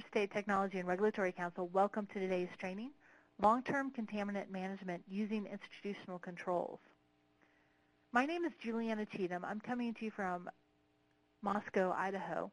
Interstate Technology and Regulatory Council, welcome to today's training, Long-Term Contaminant Management Using Institutional Controls. My name is Juliana Cheatham. I'm coming to you from Moscow, Idaho.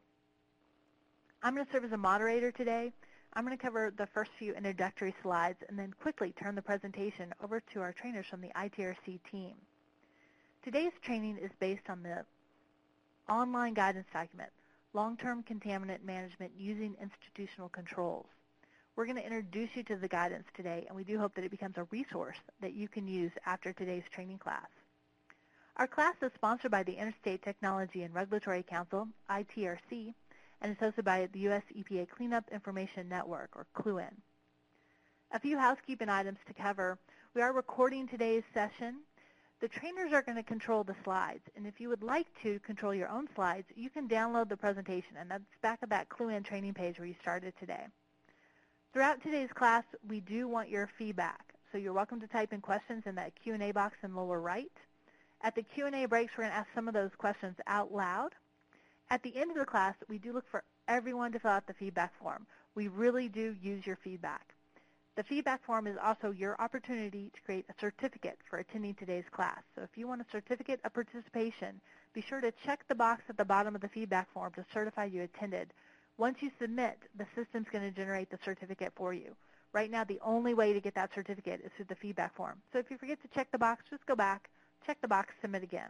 I'm going to serve as a moderator today. I'm going to cover the first few introductory slides and then quickly turn the presentation over to our trainers from the ITRC team. Today's training is based on the online guidance document, Long-Term Contaminant Management Using Institutional Controls. We're going to introduce you to the guidance today, and we do hope that it becomes a resource that you can use after today's training class. Our class is sponsored by the Interstate Technology and Regulatory Council, ITRC, and is hosted by the U.S. EPA Cleanup Information Network, or CLUIN. A few housekeeping items to cover. We are recording today's session. The trainers are going to control the slides, and if you would like to control your own slides, you can download the presentation, and that's back at that CLUIN training page where you started today. Throughout today's class, we do want your feedback, so you're welcome to type in questions in that Q&A box in lower right. At the Q&A breaks, we're going to ask some of those questions out loud. At the end of the class, we do look for everyone to fill out the feedback form. We really do use your feedback. The feedback form is also your opportunity to create a certificate for attending today's class. So if you want a certificate of participation, be sure to check the box at the bottom of the feedback form to certify you attended. Once you submit, the system's going to generate the certificate for you. Right now, the only way to get that certificate is through the feedback form. So if you forget to check the box, just go back, check the box, submit again.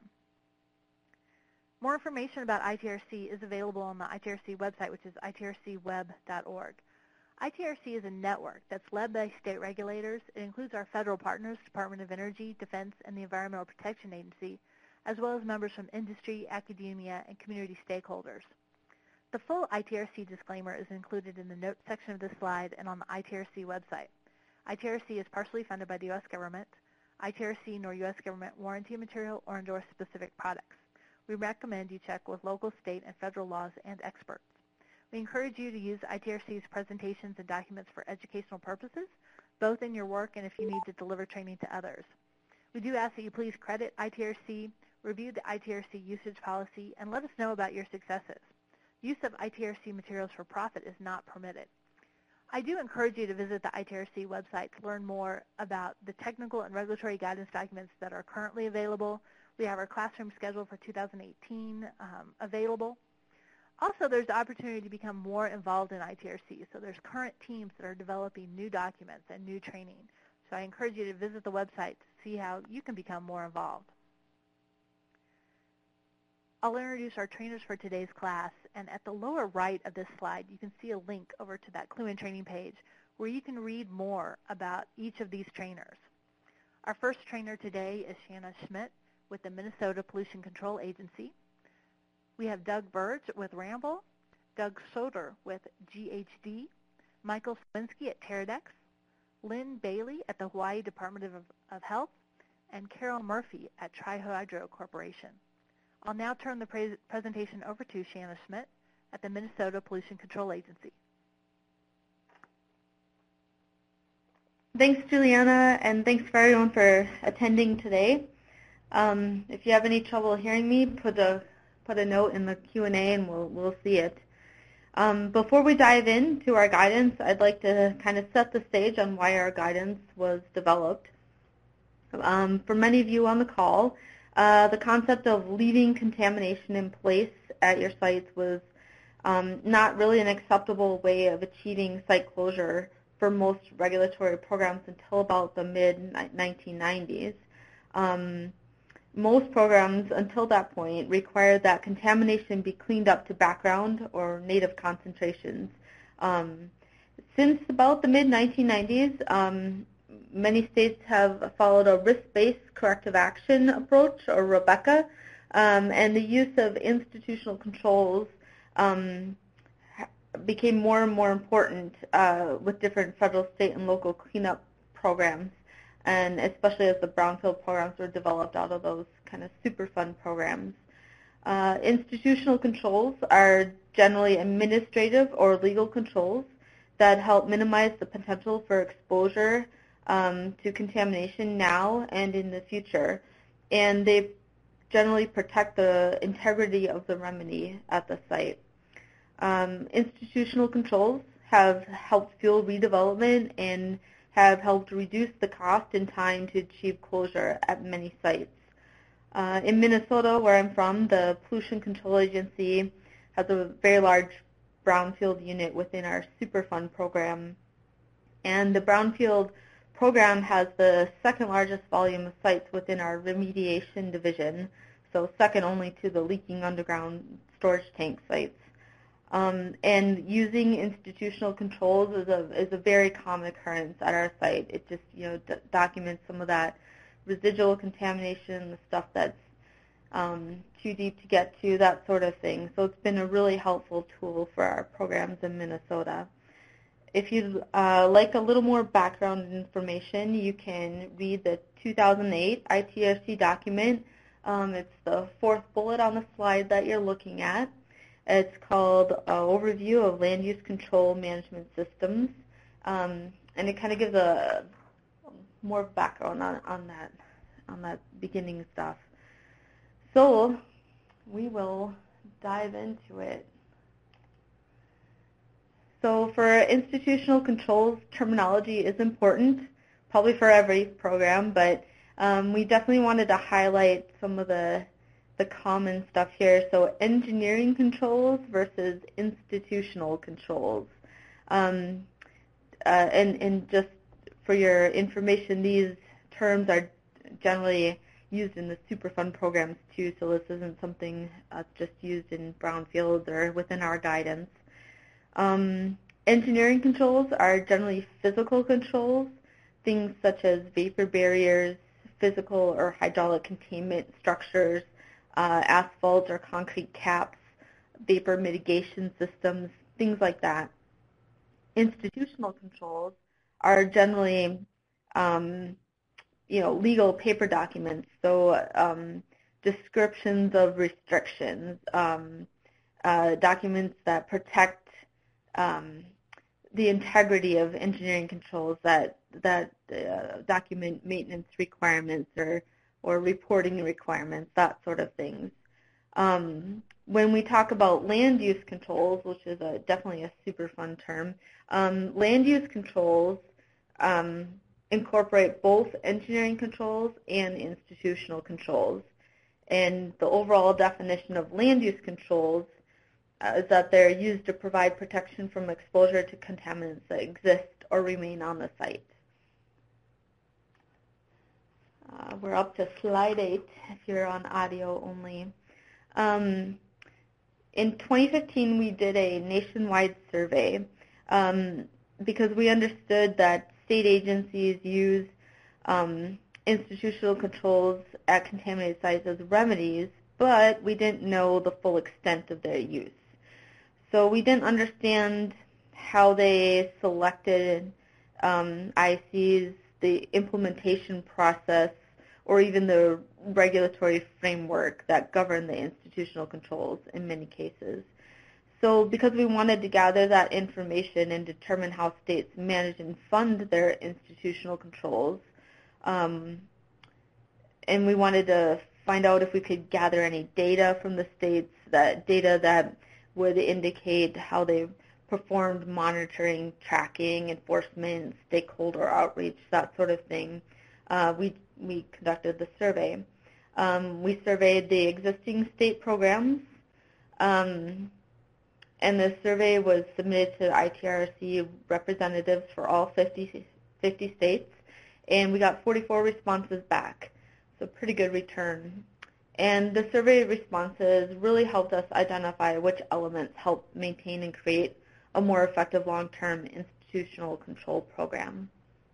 More information about ITRC is available on the ITRC website, which is itrcweb.org. ITRC is a network that's led by state regulators. It includes our federal partners, Department of Energy, Defense, and the Environmental Protection Agency, as well as members from industry, academia, and community stakeholders. The full ITRC disclaimer is included in the notes section of this slide and on the ITRC website. ITRC is partially funded by the U.S. government. ITRC nor U.S. government warranty material or endorse specific products. We recommend you check with local, state, and federal laws and experts. We encourage you to use ITRC's presentations and documents for educational purposes, both in your work and if you need to deliver training to others. We do ask that you please credit ITRC, review the ITRC usage policy, and let us know about your successes. Use of ITRC materials for profit is not permitted. I do encourage you to visit the ITRC website to learn more about the technical and regulatory guidance documents that are currently available. We have our classroom schedule for 2018 available. Also, there's the opportunity to become more involved in ITRC. So there's current teams that are developing new documents and new training. So I encourage you to visit the website to see how you can become more involved. I'll introduce our trainers for today's class, and at the lower right of this slide, you can see a link over to that CLUIN training page where you can read more about each of these trainers. Our first trainer today is Shanna Schmidt with the Minnesota Pollution Control Agency. We have Doug Burge with Ramble, Doug Soder with GHD, Michael Swinski at Terradex, Lynn Bailey at the Hawaii Department of Health, and Carol Murphy at Tri-Hydro Corporation. I'll now turn the presentation over to Shanna Schmidt at the Minnesota Pollution Control Agency. Thanks, Juliana, and thanks for everyone for attending today. If you have any trouble hearing me, put a note in the Q&A and we'll see it. Before we dive into our guidance, I'd like to kind of set the stage on why our guidance was developed. For many of you on the call, the concept of leaving contamination in place at your sites was not really an acceptable way of achieving site closure for most regulatory programs until about the mid-1990s. Most programs until that point required that contamination be cleaned up to background or native concentrations. Since about the mid-1990s, many states have followed a risk-based corrective action approach, or RBECA, and the use of institutional controls became more and more important with different federal, state, and local cleanup programs, and especially as the brownfield programs were developed out of those kind of Superfund programs. Institutional controls are generally administrative or legal controls that help minimize the potential for exposure to contamination now and in the future, and they generally protect the integrity of the remedy at the site. Institutional controls have helped fuel redevelopment and have helped reduce the cost and time to achieve closure at many sites. In Minnesota, where I'm from, the Pollution Control Agency has a very large brownfield unit within our Superfund program. And the brownfield program has the second largest volume of sites within our remediation division, so second only to the leaking underground storage tank sites. And using institutional controls is a very common occurrence at our site. It just documents some of that residual contamination, the stuff that's too deep to get to, that sort of thing. So it's been a really helpful tool for our programs in Minnesota. If you'd like a little more background information, you can read the 2008 ITRC document. It's the fourth bullet on the slide that you're looking at. It's called Overview of Land Use Control Management Systems, and it kind of gives a more background on that beginning stuff. So we will dive into it. So for institutional controls, terminology is important, probably for every program, but we definitely wanted to highlight some of the common stuff here. So engineering controls versus institutional controls. And just for your information, these terms are generally used in the Superfund programs too, so this isn't something just used in brownfields or within our guidance. Engineering controls are generally physical controls, things such as vapor barriers, physical or hydraulic containment structures, asphalt or concrete caps, vapor mitigation systems, things like that. Institutional controls are generally legal paper documents, so descriptions of restrictions, documents that protect the integrity of engineering controls, that document maintenance requirements or reporting requirements, that sort of things. When we talk about land use controls, which is definitely a Superfund term, land use controls incorporate both engineering controls and institutional controls. And the overall definition of land use controls is that they're used to provide protection from exposure to contaminants that exist or remain on the site. We're up to slide 8 if you're on audio only. In 2015, we did a nationwide survey because we understood that state agencies use institutional controls at contaminated sites as remedies, but we didn't know the full extent of their use. So we didn't understand how they selected ICs, the implementation process, or even the regulatory framework that govern the institutional controls in many cases. So because we wanted to gather that information and determine how states manage and fund their institutional controls, and we wanted to find out if we could gather any data from the states, that data that would indicate how they performed monitoring, tracking, enforcement, stakeholder outreach, that sort of thing. We conducted the survey. We surveyed the existing state programs, and the survey was submitted to ITRC representatives for all 50 states, and we got 44 responses back, so pretty good return. And the survey responses really helped us identify which elements help maintain and create a more effective long-term institutional control program.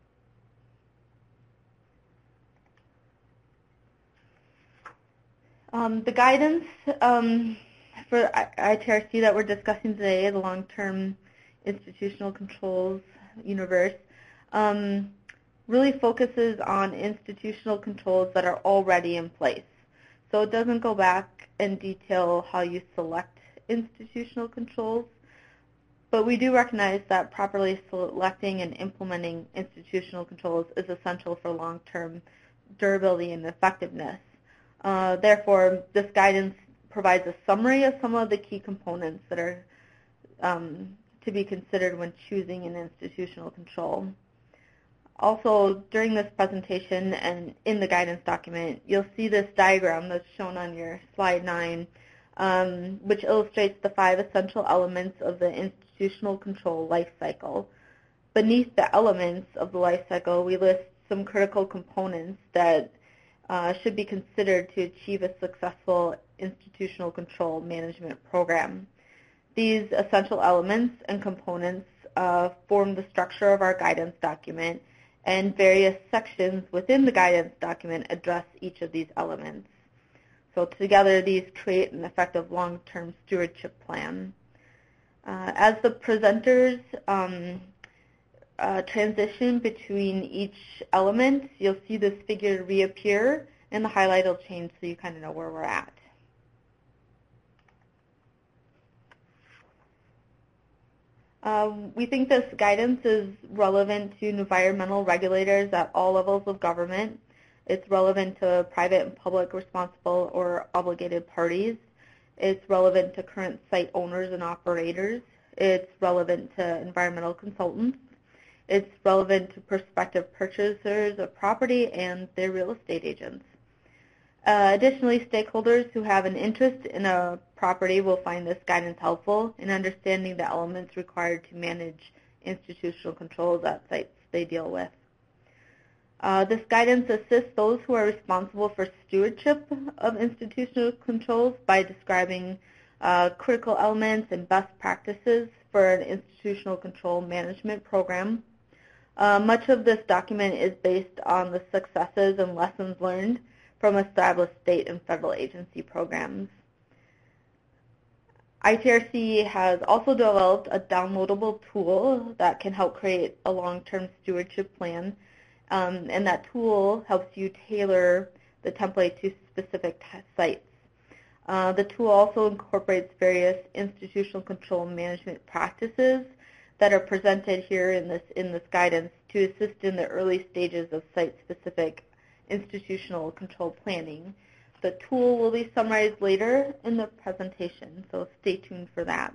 The guidance for ITRC that we're discussing today, the long-term institutional controls universe, really focuses on institutional controls that are already in place. So it doesn't go back and detail how you select institutional controls, but we do recognize that properly selecting and implementing institutional controls is essential for long-term durability and effectiveness. Therefore, this guidance provides a summary of some of the key components that are to be considered when choosing an institutional control. Also, during this presentation and in the guidance document, you'll see this diagram that's shown on your slide 9, which illustrates the 5 essential elements of the institutional control life cycle. Beneath the elements of the life cycle, we list some critical components that should be considered to achieve a successful institutional control management program. These essential elements and components form the structure of our guidance document, and various sections within the guidance document address each of these elements. So together, these create an effective long-term stewardship plan. As the presenters transition between each element, you'll see this figure reappear, and the highlight will change so you kind of know where we're at. We think this guidance is relevant to environmental regulators at all levels of government. It's relevant to private and public responsible or obligated parties. It's relevant to current site owners and operators. It's relevant to environmental consultants. It's relevant to prospective purchasers of property and their real estate agents. Additionally, stakeholders who have an interest in a property will find this guidance helpful in understanding the elements required to manage institutional controls at sites they deal with. This guidance assists those who are responsible for stewardship of institutional controls by describing critical elements and best practices for an institutional control management program. Much of this document is based on the successes and lessons learned from established state and federal agency programs. ITRC has also developed a downloadable tool that can help create a long-term stewardship plan, and that tool helps you tailor the template to specific sites. The tool also incorporates various institutional control management practices that are presented here in this guidance to assist in the early stages of site-specific institutional control planning. The tool will be summarized later in the presentation, so stay tuned for that.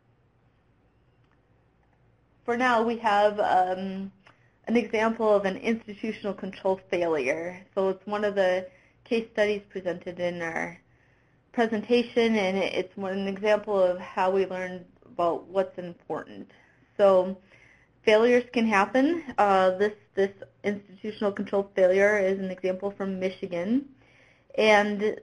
For now, we have an example of an institutional control failure. So it's one of the case studies presented in our presentation, and it's an example of how we learned about what's important. So failures can happen. This institutional control failure is an example from Michigan. And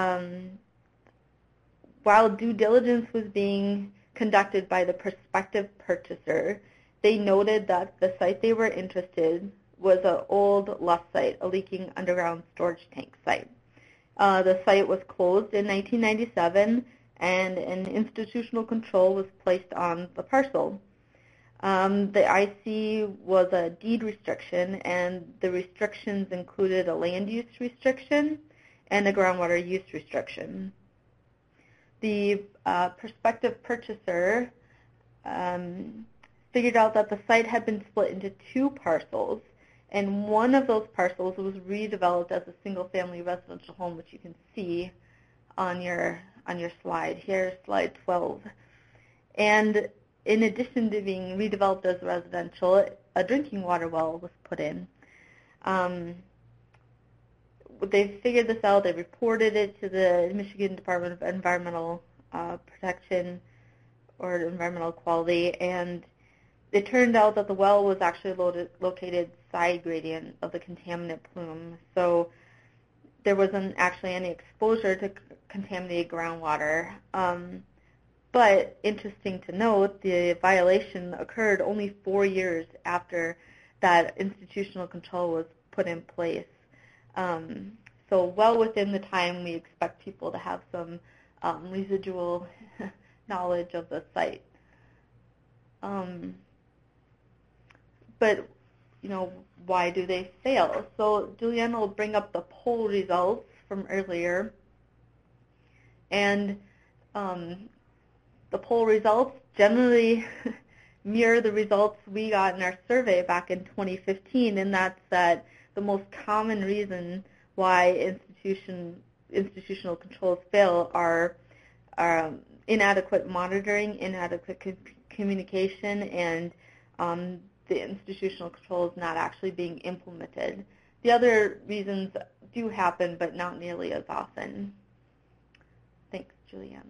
while due diligence was being conducted by the prospective purchaser, they noted that the site they were interested in was an old lust site, a leaking underground storage tank site. The site was closed in 1997, and an institutional control was placed on the parcel. The IC was a deed restriction, and the restrictions included a land use restriction and a groundwater use restriction. The prospective purchaser figured out that the site had been split into 2 parcels, and one of those parcels was redeveloped as a single-family residential home, which you can see on your slide here, slide 12. And in addition to being redeveloped as residential, a drinking water well was put in. They figured this out. They reported it to the Michigan Department of Environmental Protection or Environmental Quality, and it turned out that the well was actually located side gradient of the contaminant plume, so there wasn't actually any exposure to contaminated groundwater. But interesting to note, the violation occurred only 4 years after that institutional control was put in place. So well within the time we expect people to have some residual knowledge of the site. But, why do they fail? So Julianne will bring up the poll results from earlier. And the poll results generally mirror the results we got in our survey back in 2015, and that's that the most common reason why institutional controls fail are inadequate monitoring, inadequate communication and the institutional controls not actually being implemented. The other reasons do happen, but not nearly as often. Thanks, Juliana.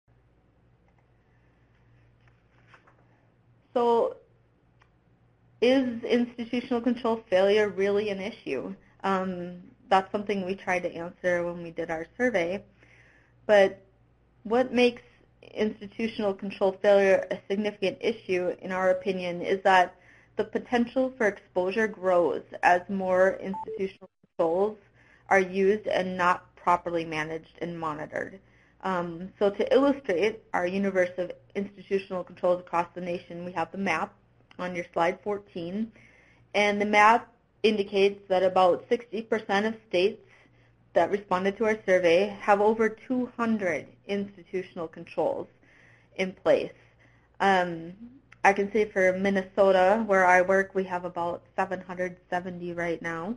So is institutional control failure really an issue? That's something we tried to answer when we did our survey. But what makes institutional control failure a significant issue, in our opinion, is that the potential for exposure grows as more institutional controls are used and not properly managed and monitored. So to illustrate our universe of institutional controls across the nation, we have the map on your slide 14. And the map indicates that about 60% of states that responded to our survey have over 200 institutional controls in place. I can say for Minnesota, where I work, we have about 770 right now.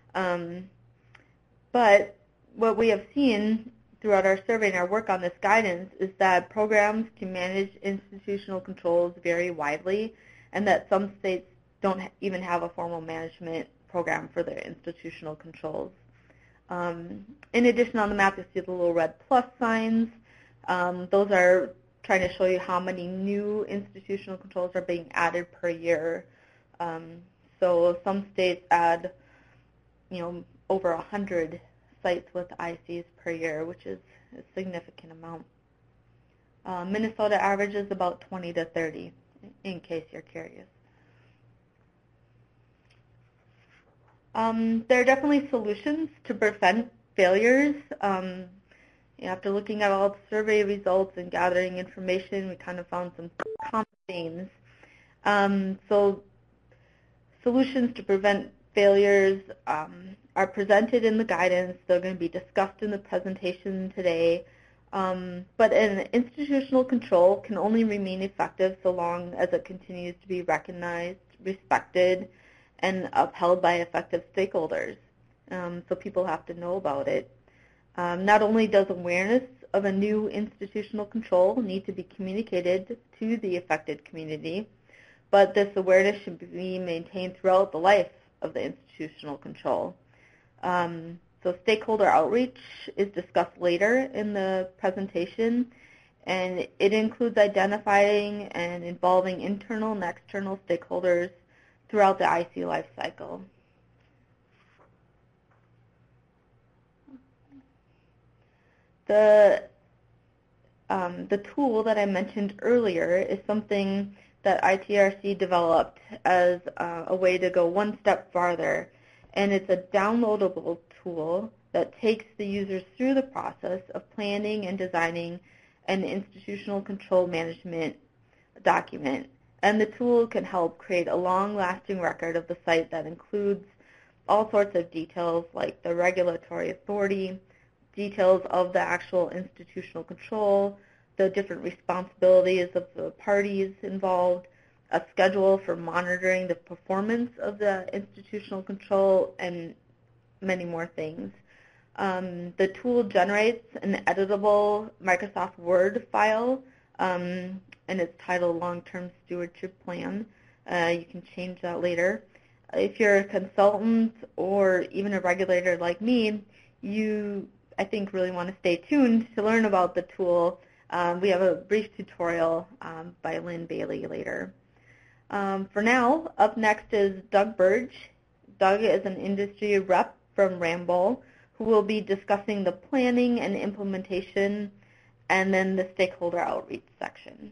But what we have seen throughout our survey and our work on this guidance is that programs to manage institutional controls vary widely, and that some states don't even have a formal management program for their institutional controls. In addition, on the map, you'll see the little red plus signs. Those are trying to show you how many new institutional controls are being added per year. So some states add, over 100 sites with ICs per year, which is a significant amount. Minnesota averages about 20 to 30, in case you're curious. There are definitely solutions to prevent failures. After looking at all the survey results and gathering information, we kind of found some common themes. So solutions to prevent failures are presented in the guidance. They're going to be discussed in the presentation today. But an institutional control can only remain effective so long as it continues to be recognized, respected, and upheld by effective stakeholders. So people have to know about it. Not only does awareness of a new institutional control need to be communicated to the affected community, but this awareness should be maintained throughout the life of the institutional control. So stakeholder outreach is discussed later in the presentation, and it includes identifying and involving internal and external stakeholders throughout the IC life cycle. The tool that I mentioned earlier is something that ITRC developed as a way to go one step farther, and it's a downloadable tool that takes the users through the process of planning and designing an institutional control management document. And the tool can help create a long-lasting record of the site that includes all sorts of details like the regulatory authority, details of the actual institutional control, the different responsibilities of the parties involved, a schedule for monitoring the performance of the institutional control, and many more things. The tool generates an editable Microsoft Word file, and it's titled Long-Term Stewardship Plan. You can change that later. If you're a consultant or even a regulator like me, you, I think, really want to stay tuned to learn about the tool. We have a brief tutorial by Lynn Bailey later. For now, up next is Doug Burge. Doug is an industry rep from Ramboll who will be discussing the planning and implementation and then the stakeholder outreach section.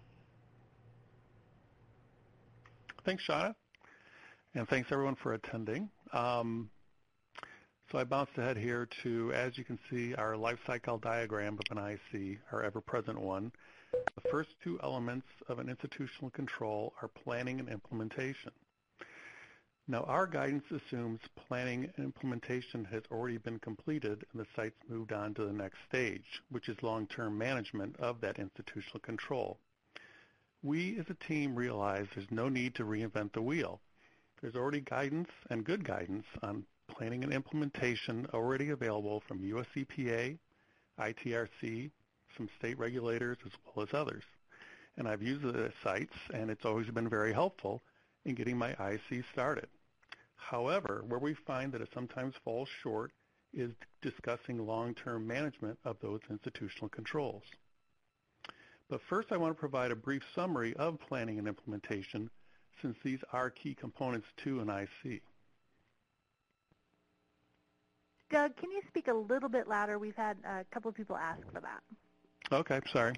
Thanks, Shauna, and thanks everyone for attending. So I bounced ahead here to, as you can see, our life cycle diagram of an IC, our ever-present one. The first two elements of an institutional control are planning and implementation. Now, our guidance assumes planning and implementation has already been completed and the site's moved on to the next stage, which is long-term management of that institutional control. We as a team realize there's no need to reinvent the wheel. There's already guidance and good guidance on planning and implementation already available from US EPA, ITRC, some state regulators, as well as others. and I've used it at sites, and it's always been very helpful in getting my IC started. However, where we find that it sometimes falls short is discussing long-term management of those institutional controls. But first, I want to provide a brief summary of planning and implementation, since these are key components to an IC. Doug, can you speak a little bit louder? We've had a couple of people ask for that. Okay, sorry.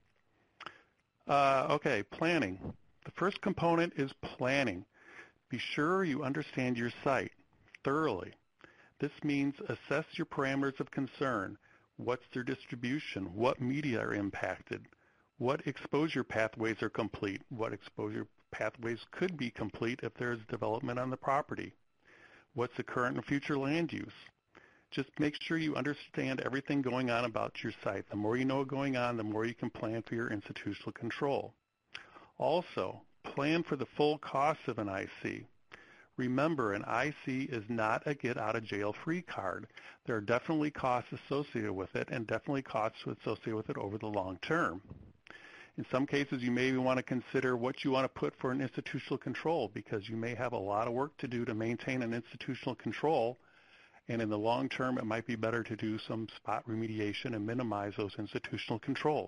Okay, planning. The first component is planning. Be sure you understand your site thoroughly. This means assess your parameters of concern. What's their distribution? What media are impacted? What exposure pathways are complete? What exposure pathways could be complete if there is development on the property? What's the current and future land use? Just make sure you understand everything going on about your site. The more you know going on, the more you can plan for your institutional control. Also, plan for the full cost of an IC. Remember, an IC is not a get-out-of-jail-free card. There are definitely costs associated with it, and definitely costs associated with it over the long term. In some cases, you may want to consider what you want to put for an institutional control, because you may have a lot of work to do to maintain an institutional control, and in the long term, it might be better to do some spot remediation and minimize those institutional controls.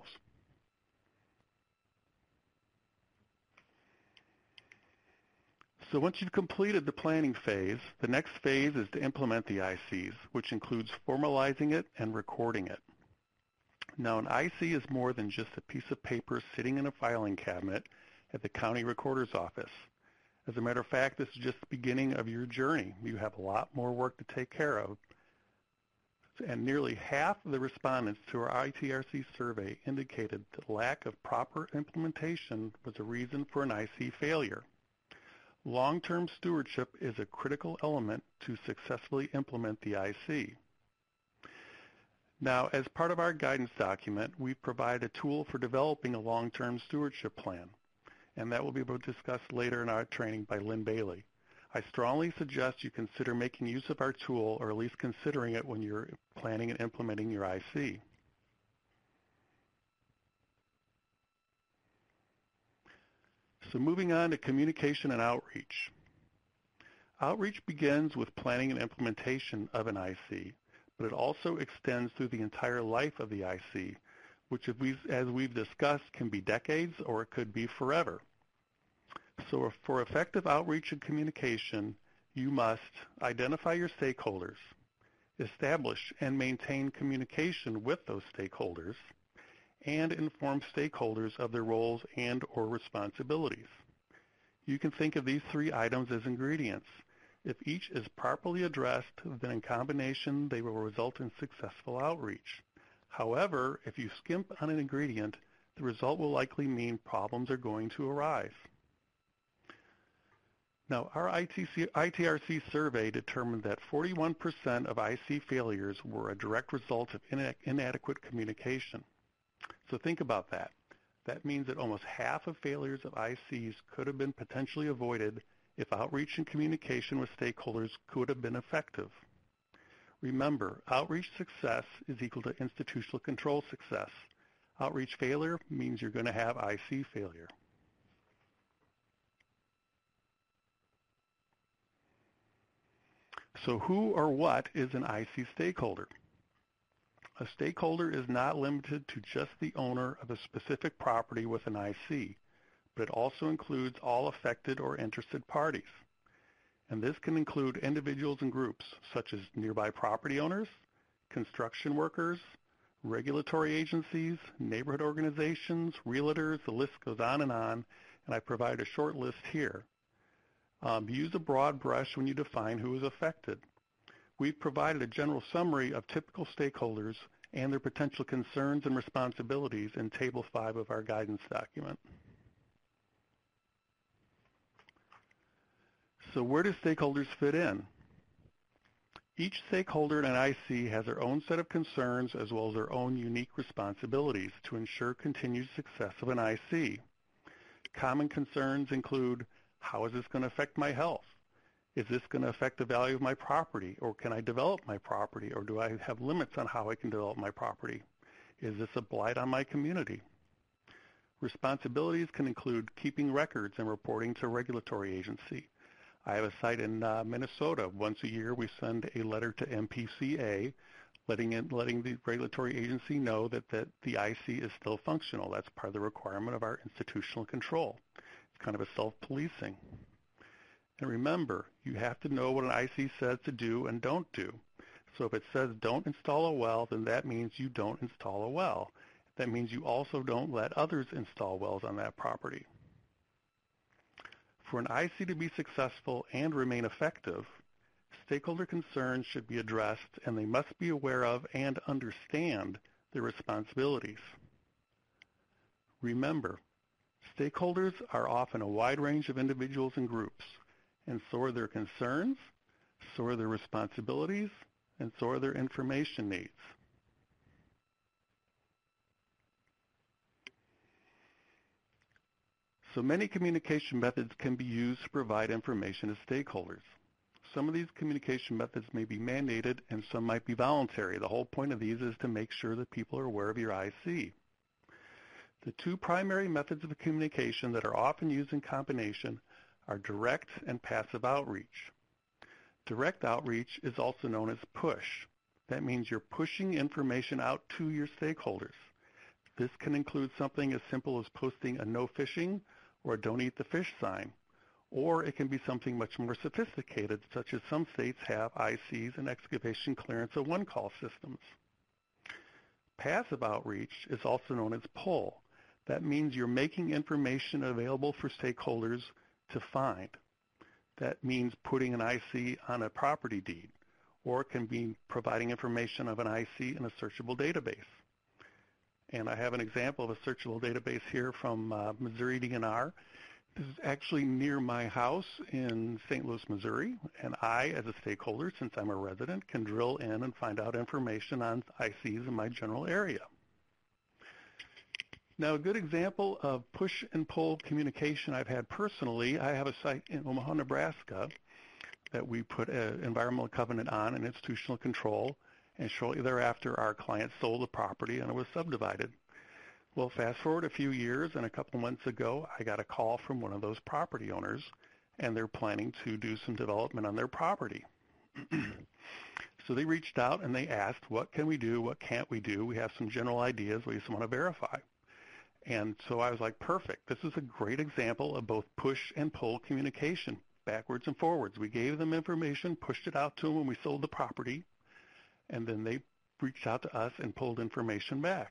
So once you've completed the planning phase, the next phase is to implement the ICs, which includes formalizing it and recording it. Now, an IC is more than just a piece of paper sitting in a filing cabinet at the county recorder's office. As a matter of fact, this is just the beginning of your journey. You have a lot more work to take care of. And nearly half of the respondents to our ITRC survey indicated that lack of proper implementation was a reason for an IC failure. Long-term stewardship is a critical element to successfully implement the IC. Now, as part of our guidance document, we provide a tool for developing a long-term stewardship plan, and that will be discussed later in our training by Lynn Bailey. I strongly suggest you consider making use of our tool, or at least considering it when you're planning and implementing your IC. So moving on to communication and outreach. Outreach begins with planning and implementation of an IC, but it also extends through the entire life of the IC, which, as we've discussed, can be decades or it could be forever. So for effective outreach and communication, you must identify your stakeholders, establish and maintain communication with those stakeholders, and inform stakeholders of their roles and or responsibilities. You can think of these three items as ingredients. If each is properly addressed, then in combination they will result in successful outreach. However, if you skimp on an ingredient, the result will likely mean problems are going to arise. Now, our ITRC survey determined that 41% of IC failures were a direct result of inadequate communication. So think about that. That means that almost half of failures of ICs could have been potentially avoided if outreach and communication with stakeholders could have been effective. Remember, outreach success is equal to institutional control success. Outreach failure means you're going to have IC failure. So who or what is an IC stakeholder? A stakeholder is not limited to just the owner of a specific property with an IC, but it also includes all affected or interested parties. And this can include individuals and groups such as nearby property owners, construction workers, regulatory agencies, neighborhood organizations, realtors, the list goes on, and I provide a short list here. Use a broad brush when you define who is affected. We've provided a general summary of typical stakeholders and their potential concerns and responsibilities in Table 5 of our guidance document. So where do stakeholders fit in? Each stakeholder in an IC has their own set of concerns as well as their own unique responsibilities to ensure continued success of an IC. Common concerns include, how is this going to affect my health? Is this going to affect the value of my property, or can I develop my property, or do I have limits on how I can develop my property? Is this a blight on my community? Responsibilities can include keeping records and reporting to a regulatory agency. I have a site in Minnesota. Once a year, we send a letter to MPCA letting the regulatory agency know that the IC is still functional. That's part of the requirement of our institutional control. It's kind of a self-policing. And remember, you have to know what an IC says to do and don't do. So if it says don't install a well, then that means you don't install a well. That means you also don't let others install wells on that property. For an IC to be successful and remain effective, stakeholder concerns should be addressed, and they must be aware of and understand their responsibilities. Remember, stakeholders are often a wide range of individuals and groups, and so are their concerns, so are their responsibilities, and so are their information needs. So many communication methods can be used to provide information to stakeholders. Some of these communication methods may be mandated and some might be voluntary. The whole point of these is to make sure that people are aware of your IC. The two primary methods of communication that are often used in combination are direct and passive outreach. Direct outreach is also known as push. That means you're pushing information out to your stakeholders. This can include something as simple as posting a no fishing or a don't eat the fish sign. Or it can be something much more sophisticated, such as some states have ICs and excavation clearance of one-call systems. Passive outreach is also known as pull. That means you're making information available for stakeholders to find. That means putting an IC on a property deed, or it can be providing information of an IC in a searchable database. And I have an example of a searchable database here from Missouri DNR. This is actually near my house in St. Louis, Missouri, and I, as a stakeholder, since I'm a resident, can drill in and find out information on ICs in my general area. Now, a good example of push and pull communication I've had personally, I have a site in Omaha, Nebraska, that we put an environmental covenant on and institutional control, and shortly thereafter our client sold the property and it was subdivided. Well, fast forward a few years, and a couple months ago, I got a call from one of those property owners, and they're planning to do some development on their property. So they reached out and they asked, what can we do? What can't we do? We have some general ideas we just want to verify. And so I was like, perfect. This is a great example of both push and pull communication, backwards and forwards. We gave them information, pushed it out to them when we sold the property, and then they reached out to us and pulled information back.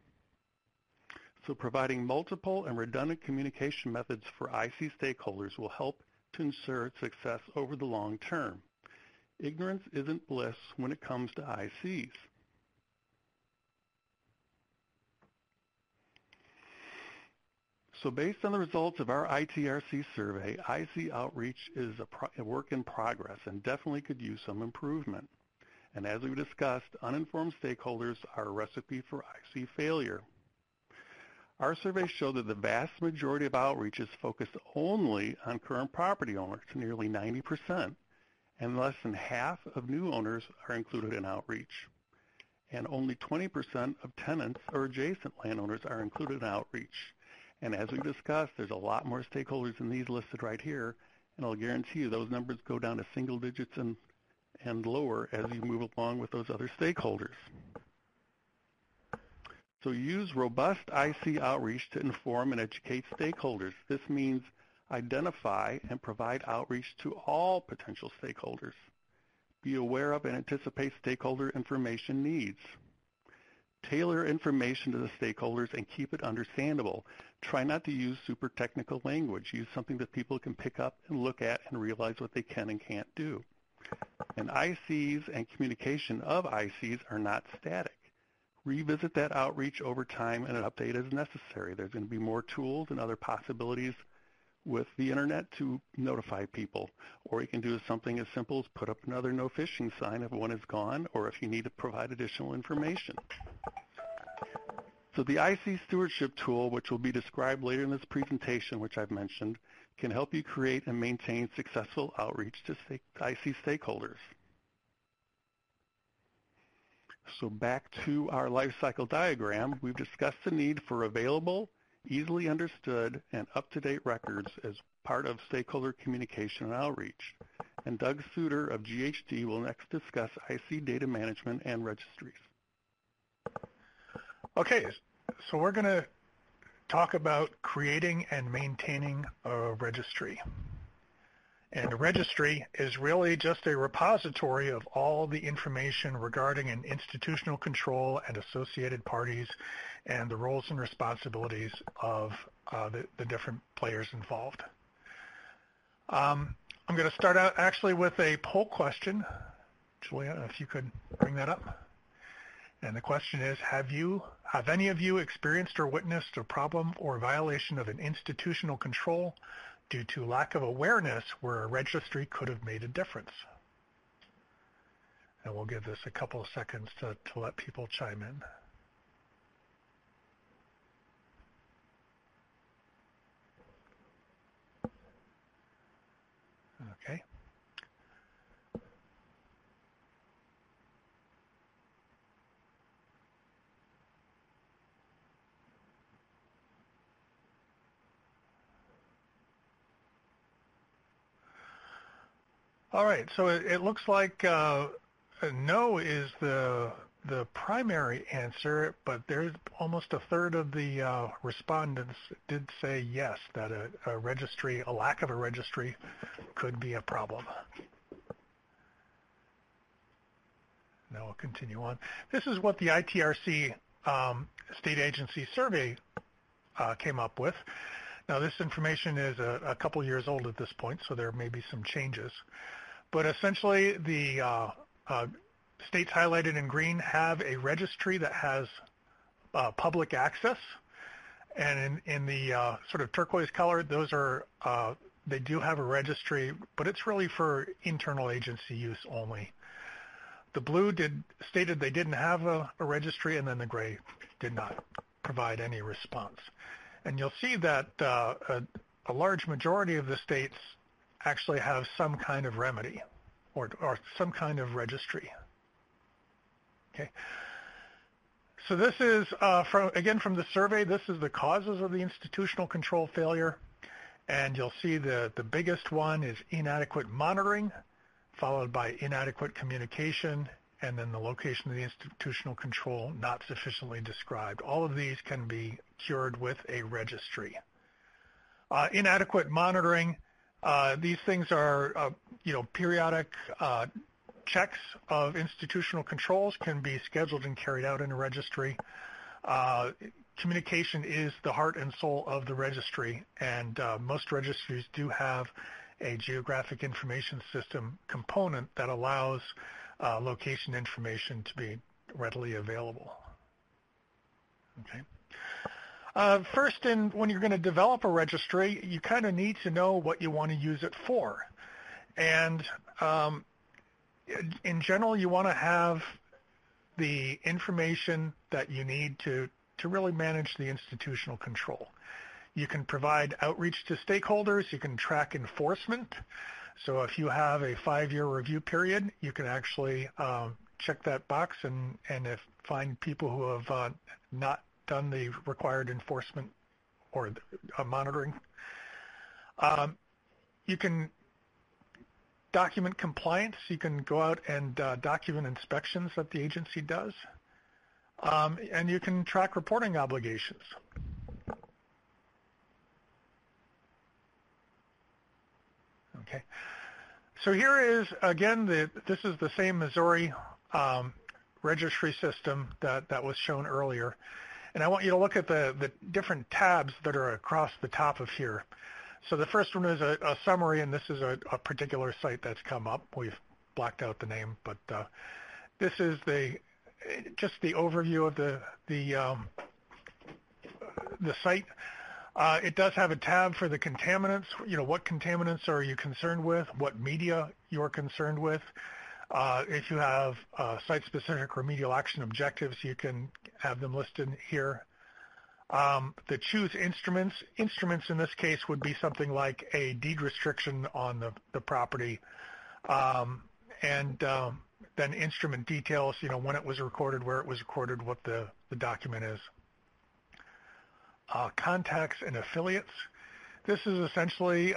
So providing multiple and redundant communication methods for IC stakeholders will help to ensure success over the long term. Ignorance isn't bliss when it comes to ICs. So based on the results of our ITRC survey, IC outreach is a work in progress and definitely could use some improvement. And as we discussed, uninformed stakeholders are a recipe for IC failure. Our survey showed that the vast majority of outreach is focused only on current property owners, nearly 90%, and less than half of new owners are included in outreach. And only 20% of tenants or adjacent landowners are included in outreach. And as we discussed, there's a lot more stakeholders than these listed right here, and I'll guarantee you those numbers go down to single digits and lower as you move along with those other stakeholders. So use robust IC outreach to inform and educate stakeholders. This means identify and provide outreach to all potential stakeholders. Be aware of and anticipate stakeholder information needs. Tailor information to the stakeholders and keep it understandable. Try not to use super technical language. Use something that people can pick up and look at and realize what they can and can't do. And ICs and communication of ICs are not static. Revisit that outreach over time and an update as necessary. There's going to be more tools and other possibilities with the internet to notify people. Or you can do something as simple as put up another no fishing sign if one is gone, or if you need to provide additional information. So the IC stewardship tool, which will be described later in this presentation, which I've mentioned, can help you create and maintain successful outreach to IC stakeholders. So back to our life cycle diagram, we've discussed the need for available, easily understood, and up-to-date records as part of stakeholder communication and outreach. And Doug Suter of GHD will next discuss IC data management and registries. Okay, so we're going to talk about creating and maintaining a registry. And a registry is really just a repository of all the information regarding an institutional control and associated parties and the roles and responsibilities of the different players involved. I'm going to start out actually with a poll question. Julia, if you could bring that up. And the question is, have any of you experienced or witnessed a problem or violation of an institutional control due to lack of awareness where a registry could have made a difference? And we'll give this a couple of seconds to let people chime in. Okay. All right, so it looks like no is the primary answer, but there's almost a third of the respondents did say yes, that a registry, a lack of a registry could be a problem. Now we'll continue on. This is what the ITRC state agency survey came up with. Now this information is a couple years old at this point, so there may be some changes. But essentially, the states highlighted in green have a registry that has public access, and in the sort of turquoise color, those are they do have a registry, but it's really for internal agency use only. The blue stated they didn't have a registry, and then the gray did not provide any response. And you'll see that a large majority of the states actually have some kind of remedy or some kind of registry. Okay. So this is, from the survey, this is the causes of the institutional control failure. And you'll see the biggest one is inadequate monitoring, followed by inadequate communication, and then the location of the institutional control not sufficiently described. All of these can be cured with a registry. Inadequate monitoring, these things are, periodic checks of institutional controls can be scheduled and carried out in a registry. Communication is the heart and soul of the registry, and most registries do have a geographic information system component that allows location information to be readily available. Okay. First, when you're going to develop a registry, you kind of need to know what you want to use it for. And in general, you want to have the information that you need to really manage the institutional control. You can provide outreach to stakeholders. You can track enforcement. So if you have a 5-year review period, you can actually check that box and find people who have not done the required enforcement or monitoring. You can document compliance. You can go out and document inspections that the agency does. And you can track reporting obligations. Okay. So here is, again, this is the same Missouri registry system that was shown earlier. And I want you to look at the different tabs that are across the top of here. So the first one is a summary, and this is a particular site that's come up. We've blacked out the name, but this is just the overview of the site. It does have a tab for the contaminants. What contaminants are you concerned with? What media you're concerned with? If you have site-specific remedial action objectives, you can have them listed here. The choose instruments. Instruments in this case would be something like a deed restriction on the property, and then instrument details. When it was recorded, where it was recorded, what the document is. contacts and affiliates. This is essentially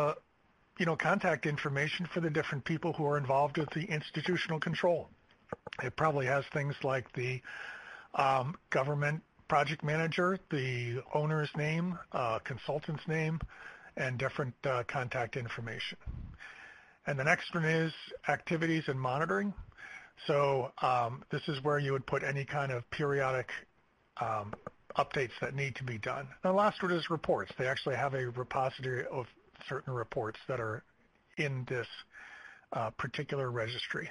contact information for the different people who are involved with the institutional control. It probably has things like the government project manager, the owner's name, consultant's name, and different contact information. And the next one is activities and monitoring. So this is where you would put any kind of periodic updates that need to be done. And the last one is reports. They actually have a repository of certain reports that are in this particular registry.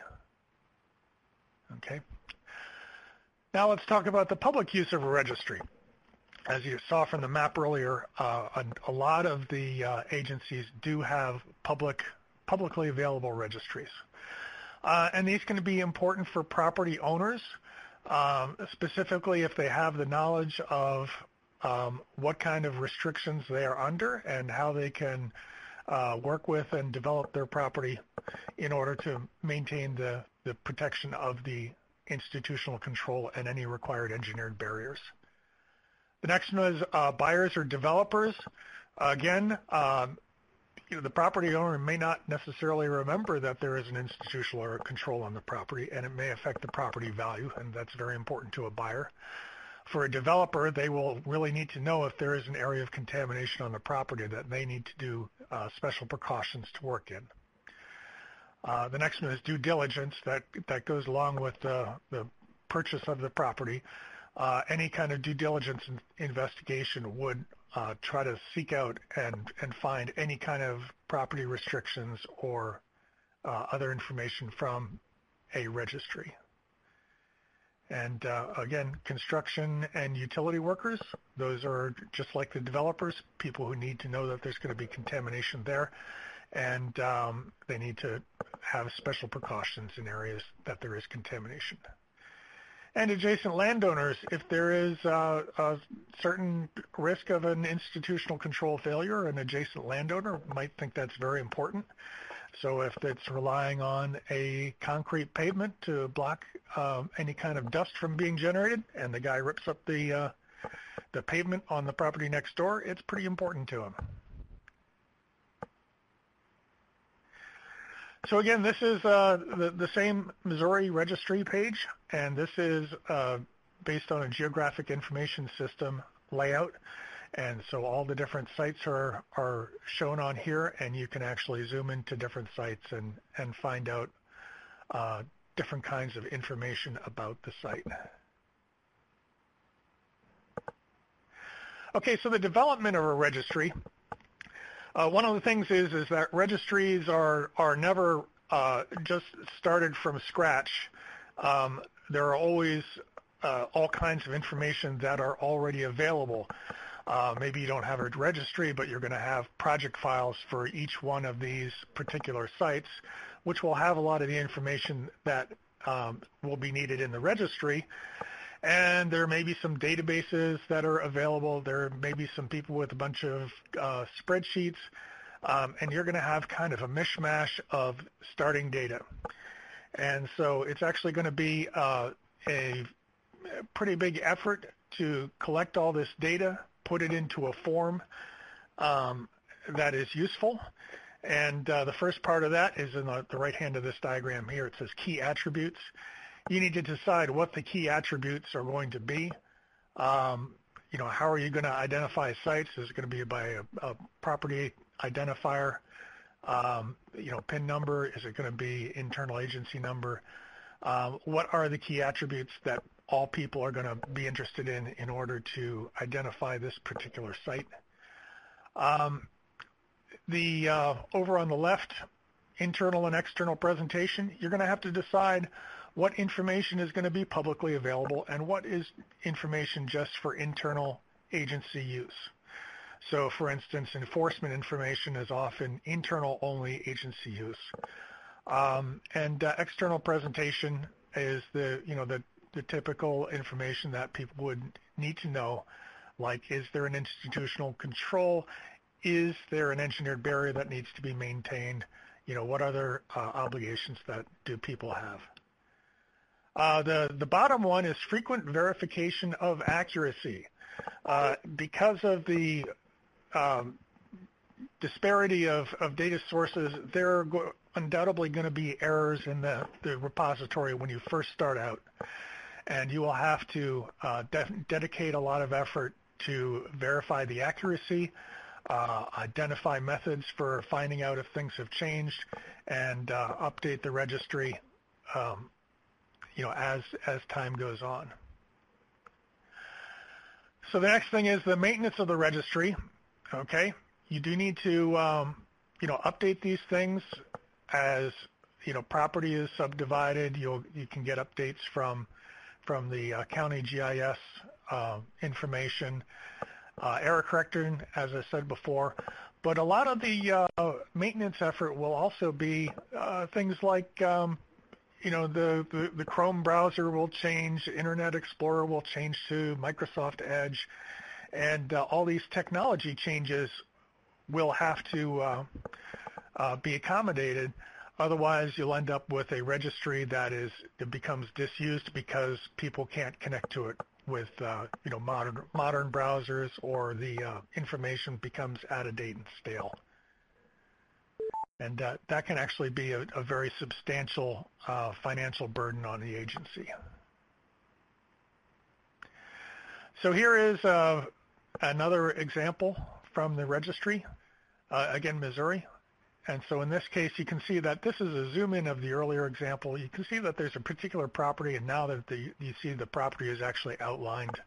Okay. Now let's talk about the public use of a registry. As you saw from the map earlier, a lot of the agencies do have publicly available registries. And these can be important for property owners, specifically if they have the knowledge of what kind of restrictions they are under and how they can work with and develop their property in order to maintain the protection of the institutional control and any required engineered barriers. The next one is buyers or developers. Again, the property owner may not necessarily remember that there is an institutional control on the property, and it may affect the property value, and that's very important to a buyer. For a developer, they will really need to know if there is an area of contamination on the property that they need to do special precautions to work in. The next one is due diligence. That goes along with the purchase of the property. Any kind of due diligence investigation would try to seek out and find any kind of property restrictions or other information from a registry. And again, construction and utility workers, those are just like the developers, people who need to know that there's going to be contamination there, and they need to have special precautions in areas that there is contamination. And adjacent landowners, if there is a certain risk of an institutional control failure, an adjacent landowner might think that's very important. So if it's relying on a concrete pavement to block any kind of dust from being generated, and the guy rips up the pavement on the property next door, it's pretty important to him. So again, this is the same Missouri registry page, and this is based on a geographic information system layout. And so all the different sites are shown on here, and you can actually zoom into different sites and find out different kinds of information about the site. Okay, so the development of a registry. One of the things is that registries are never just started from scratch. There are always all kinds of information that are already available. Maybe you don't have a registry, but you're going to have project files for each one of these particular sites, which will have a lot of the information that will be needed in the registry. And there may be some databases that are available. There may be some people with a bunch of spreadsheets, and you're going to have kind of a mishmash of starting data. And so it's actually going to be a pretty big effort to collect all this data, put it into a form that is useful. And the first part of that is in the right hand of this diagram here. It says key attributes. You need to decide what the key attributes are going to be. How are you going to identify sites? Is it going to be by a property identifier, PIN number? Is it going to be internal agency number? What are the key attributes that all people are going to be interested in order to identify this particular site? Over on the left, internal and external presentation, you're going to have to decide what information is going to be publicly available and what is information just for internal agency use. So, for instance, enforcement information is often internal-only agency use. And external presentation is the typical information that people would need to know, like, is there an institutional control? Is there an engineered barrier that needs to be maintained? What other obligations that do people have? The bottom one is frequent verification of accuracy. Because of the disparity of data sources, there are undoubtedly going to be errors in the repository when you first start out. And you will have to dedicate a lot of effort to verify the accuracy, identify methods for finding out if things have changed, and update the registry as time goes on. So the next thing is the maintenance of the registry. Okay, you do need to update these things as property is subdivided. You can get updates from the county GIS information, error correcting, as I said before. But a lot of the maintenance effort will also be things like the Chrome browser will change, Internet Explorer will change to Microsoft Edge, and all these technology changes will have to be accommodated. Otherwise, you'll end up with a registry that becomes disused because people can't connect to it with modern browsers, or the information becomes out of date and stale. And that can actually be a very substantial financial burden on the agency. So here is another example from the registry, again, Missouri. And so in this case, you can see that this is a zoom in of the earlier example. You can see that there's a particular property, and now that you see the property is actually outlined.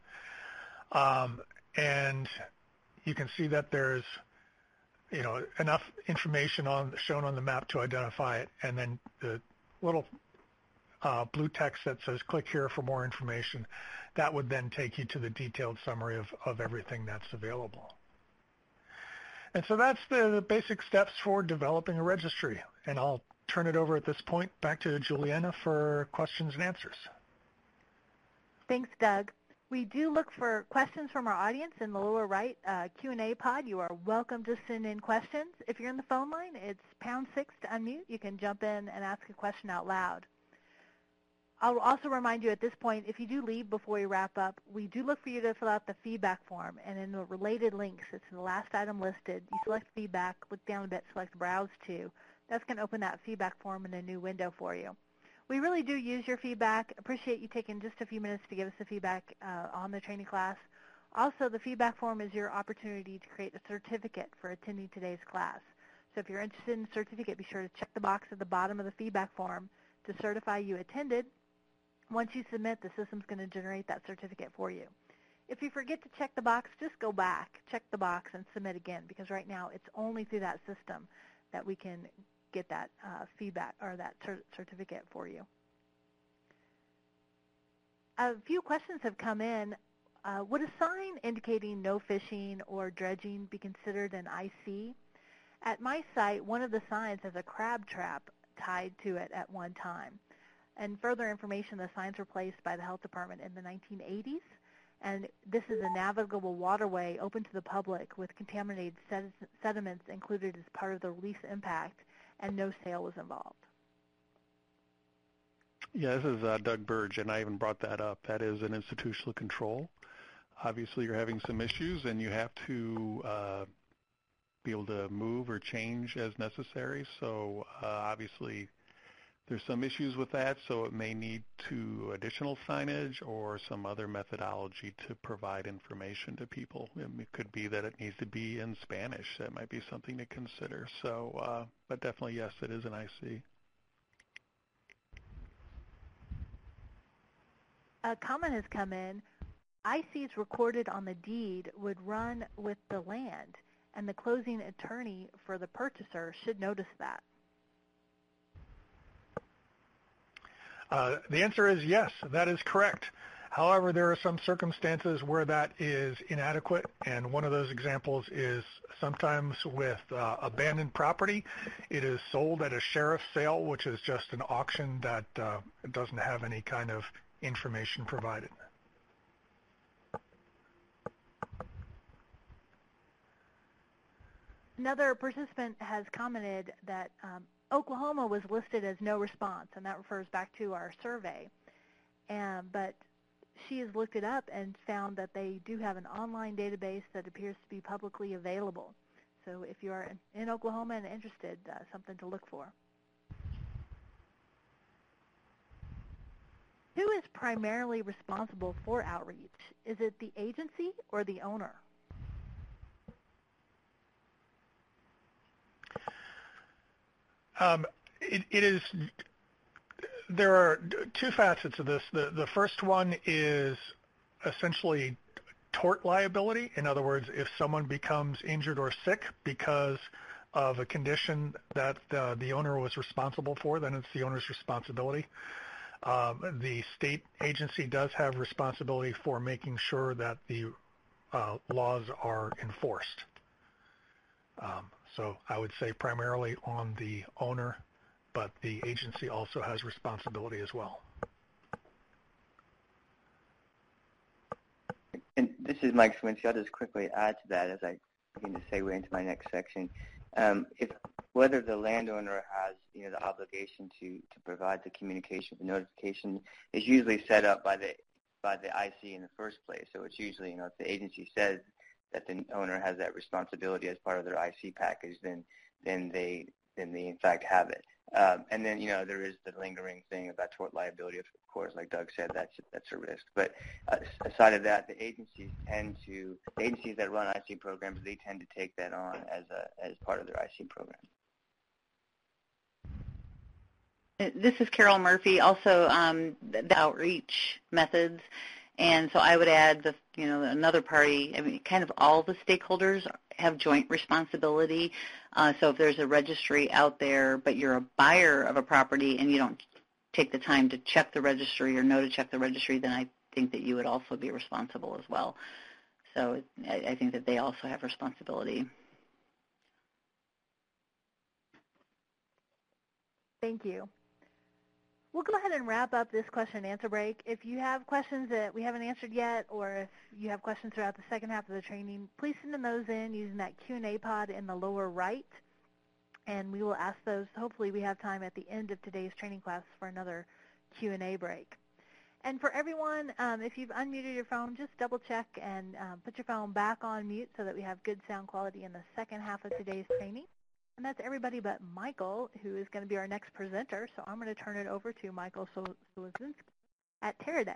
And you can see that there's enough information shown on the map to identify it, and then the little blue text that says click here for more information, that would then take you to the detailed summary of everything that's available. And so that's the basic steps for developing a registry. And I'll turn it over at this point back to Juliana for questions and answers. Thanks, Doug. We do look for questions from our audience in the lower right Q&A pod. You are welcome to send in questions. If you're in the phone line, it's #6 to unmute. You can jump in and ask a question out loud. I'll also remind you at this point, if you do leave before we wrap up, we do look for you to fill out the feedback form. And in the related links, it's the last item listed. You select feedback, look down a bit, select browse to. That's going to open that feedback form in a new window for you. We really do use your feedback. Appreciate you taking just a few minutes to give us the feedback on the training class. Also, the feedback form is your opportunity to create a certificate for attending today's class. So if you're interested in a certificate, be sure to check the box at the bottom of the feedback form to certify you attended. Once you submit, the system's going to generate that certificate for you. If you forget to check the box, just go back, check the box, and submit again, because right now it's only through that system that we can get that feedback or that certificate for you. A few questions have come in. Would a sign indicating no fishing or dredging be considered an IC? At my site, one of the signs has a crab trap tied to it at one time. And further information, the signs were placed by the health department in the 1980s. And this is a navigable waterway open to the public with contaminated sediments included as part of the release impact, and no sale was involved. Yeah, this is Doug Burge, and I even brought that up. That is an institutional control. Obviously, you're having some issues, and you have to be able to move or change as necessary. So obviously, there's some issues with that, so it may need to additional signage or some other methodology to provide information to people. It could be that it needs to be in Spanish. That might be something to consider. So, but definitely, yes, it is an IC. A comment has come in. ICs recorded on the deed would run with the land, and the closing attorney for the purchaser should notice that. The answer is yes, that is correct. However, there are some circumstances where that is inadequate, and one of those examples is sometimes with abandoned property. It is sold at a sheriff's sale, which is just an auction that doesn't have any kind of information provided. Another participant has commented that Oklahoma was listed as no response, and that refers back to our survey. But she has looked it up and found that they do have an online database that appears to be publicly available. So if you are in Oklahoma and interested, something to look for. Who is primarily responsible for outreach? Is it the agency or the owner? It is. There are two facets of this. The first one is essentially tort liability. In other words, if someone becomes injured or sick because of a condition that the owner was responsible for, then it's the owner's responsibility. The state agency does have responsibility for making sure that the laws are enforced. So I would say primarily on the owner, but the agency also has responsibility as well. And this is Mike Swinsky. I'll just quickly add to that as I begin to segue into my next section. If whether the landowner has the obligation to provide the communication, the notification is usually set up by the IC in the first place. So it's usually if the agency says that the owner has that responsibility as part of their IC package, then they in fact have it. And then there is the lingering thing about tort liability. Of course, like Doug said, that's a risk. But aside of that, the agencies that run IC programs, they tend to take that on as part of their IC program. This is Carol Murphy. Also, the outreach methods. And so I would add another party. I mean, kind of all the stakeholders have joint responsibility. So if there's a registry out there, but you're a buyer of a property and you don't take the time to check the registry or know to check the registry, then I think that you would also be responsible as well. So I think that they also have responsibility. Thank you. We'll go ahead and wrap up this question and answer break. If you have questions that we haven't answered yet, or if you have questions throughout the second half of the training, please send those in using that Q&A pod in the lower right, and we will ask those. Hopefully we have time at the end of today's training class for another Q&A break. And for everyone, if you've unmuted your phone, just double check and put your phone back on mute so that we have good sound quality in the second half of today's training. And that's everybody but Michael, who is going to be our next presenter. So I'm going to turn it over to Michael Solezinski at Teradex.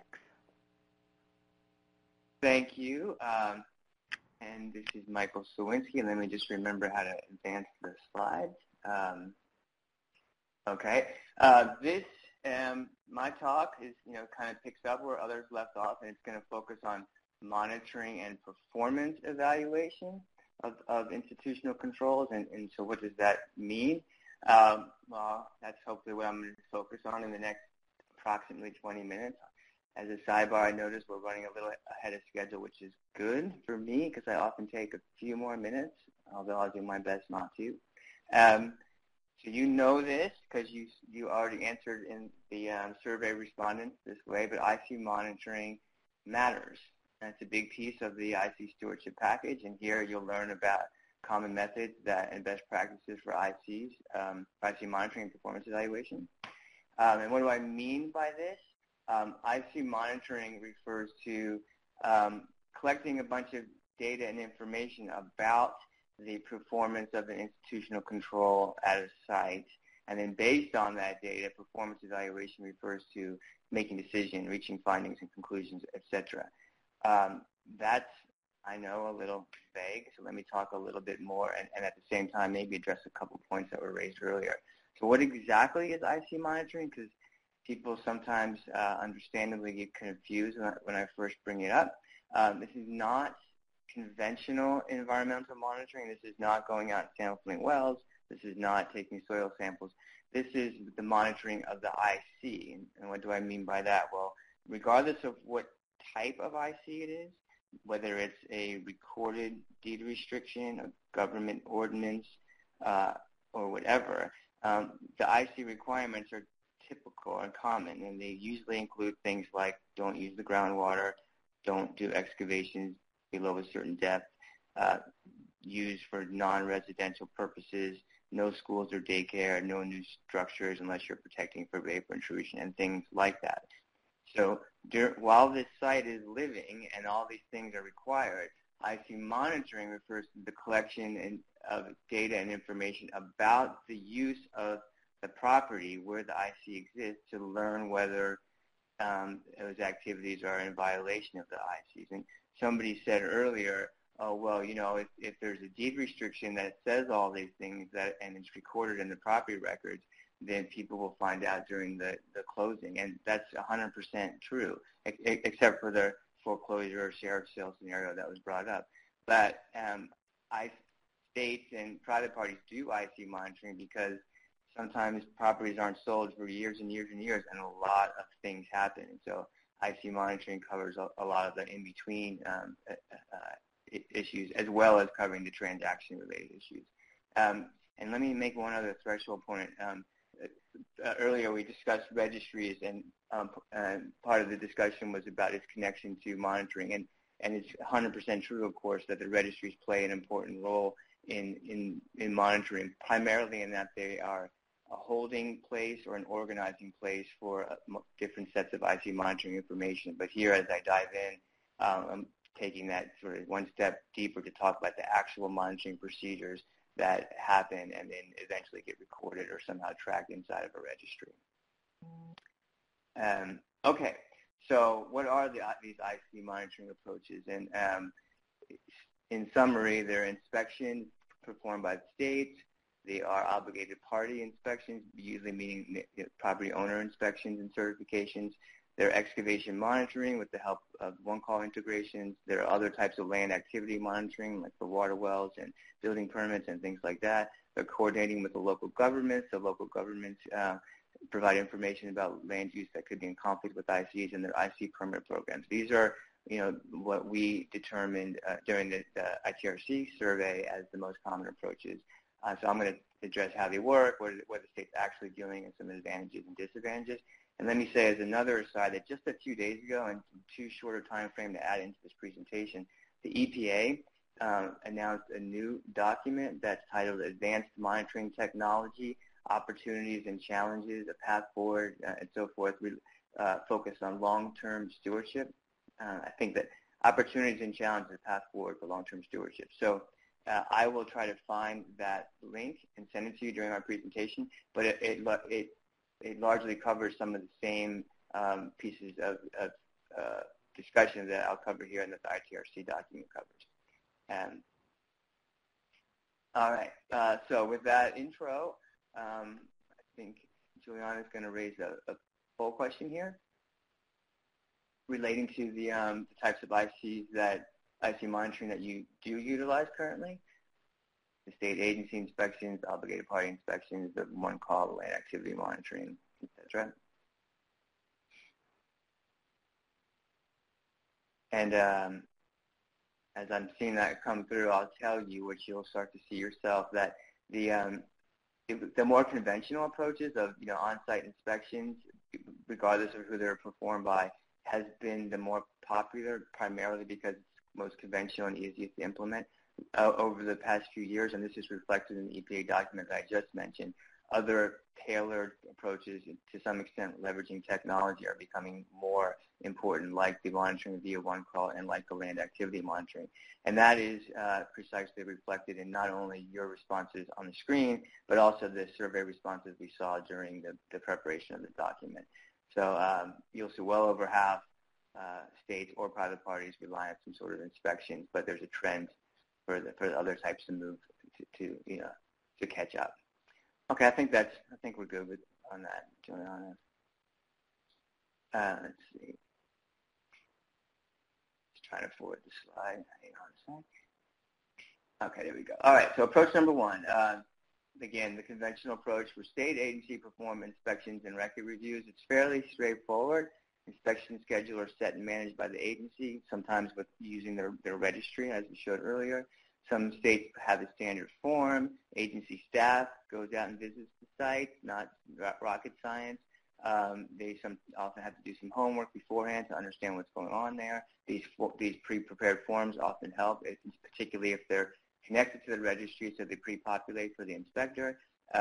Thank you. And this is Michael Solezinski. And let me just remember how to advance the slides. Okay. My talk is, kind of picks up where others left off, and it's going to focus on monitoring and performance evaluation of institutional controls, and so what does that mean? Well, that's hopefully what I'm going to focus on in the next approximately 20 minutes. As a sidebar, I noticed we're running a little ahead of schedule, which is good for me because I often take a few more minutes, although I'll do my best not to. So you know this because you already answered in the survey respondents this way, but IC monitoring matters. And it's a big piece of the IC stewardship package, and here you'll learn about common methods and best practices for ICs, IC monitoring and performance evaluation. And what do I mean by this? IC monitoring refers to collecting a bunch of data and information about the performance of an institutional control at a site, and then based on that data, performance evaluation refers to making decisions, reaching findings and conclusions, etc. That's, I know, a little vague, so let me talk a little bit more and at the same time maybe address a couple points that were raised earlier. So what exactly is IC monitoring? Because people sometimes understandably get confused when I first bring it up. This is not conventional environmental monitoring. This is not going out and sampling wells. This is not taking soil samples. This is the monitoring of the IC. And what do I mean by that? Well, regardless of what type of IC it is, whether it's a recorded deed restriction, a government ordinance, or whatever, the IC requirements are typical and common, and they usually include things like don't use the groundwater, don't do excavations below a certain depth, use for non-residential purposes, no schools or daycare, no new structures unless you're protecting for vapor intrusion, and things like that. So while this site is living and all these things are required, IC monitoring refers to the collection of data and information about the use of the property where the IC exists to learn whether those activities are in violation of the ICs. And somebody said earlier, oh, well, if there's a deed restriction that says all these things and it's recorded in the property records, then people will find out during the closing. And that's 100% true, except for the foreclosure or sheriff sale scenario that was brought up. But states and private parties do IC monitoring because sometimes properties aren't sold for years and years and years, and a lot of things happen. And so IC monitoring covers a lot of the in-between issues, as well as covering the transaction-related issues. And let me make one other threshold point. Earlier we discussed registries, and part of the discussion was about its connection to monitoring. And it's 100% true, of course, that the registries play an important role in monitoring, primarily in that they are a holding place or an organizing place for different sets of IC monitoring information. But here, as I dive in, I'm taking that sort of one step deeper to talk about the actual monitoring procedures that happen and then eventually get recorded or somehow tracked inside of a registry. Okay, so what are these IC monitoring approaches? And in summary, they're inspections performed by the states. They are obligated party inspections, usually meaning property owner inspections and certifications. They're excavation monitoring with the help of one-call integrations. There are other types of land activity monitoring, like for water wells and building permits and things like that. They're coordinating with the local governments. The local governments provide information about land use that could be in conflict with ICs and their IC permit programs. These are what we determined during the ITRC survey as the most common approaches. So I'm going to address how they work, what the state's actually doing, and some advantages and disadvantages. And let me say as another aside that just a few days ago, and too short a time frame to add into this presentation, the EPA announced a new document that's titled Advanced Monitoring Technology, Opportunities and Challenges, a Path Forward, and so forth. We focus on long-term stewardship. I think that opportunities and challenges, a path forward for long-term stewardship. So I will try to find that link and send it to you during our presentation, but it largely covers some of the same pieces of discussion that I'll cover here and that the ITRC document covers. All right, so with that intro, I think Juliana is going to raise a poll question here relating to the types of IC monitoring that you do utilize currently. The state agency inspections, obligated party inspections, the one-call land activity monitoring, etc. And as I'm seeing that come through, I'll tell you, which you'll start to see yourself, that the more conventional approaches of on-site inspections, regardless of who they're performed by, has been the more popular, primarily because it's most conventional and easiest to implement over the past few years, and this is reflected in the EPA document that I just mentioned. Other tailored approaches, to some extent leveraging technology, are becoming more important, like the monitoring via one-call and like the land activity monitoring. And that is precisely reflected in not only your responses on the screen, but also the survey responses we saw during the preparation of the document. So you'll see well over half states or private parties rely on some sort of inspections, but there's a trend for the other types to move to catch up. Okay, I think we're good on that, Juliana. Let's see. Just trying to forward the slide. Hang on a sec. Okay, there we go. All right, so approach number one. Again, the conventional approach for state agency perform inspections and record reviews. It's fairly straightforward. Inspection schedules are set and managed by the agency, sometimes with using their registry, as we showed earlier. Some states have a standard form. Agency staff goes out and visits the site, not rocket science. They often have to do some homework beforehand to understand what's going on there. These pre-prepared forms often help, particularly if they're connected to the registry, so they pre-populate for the inspector.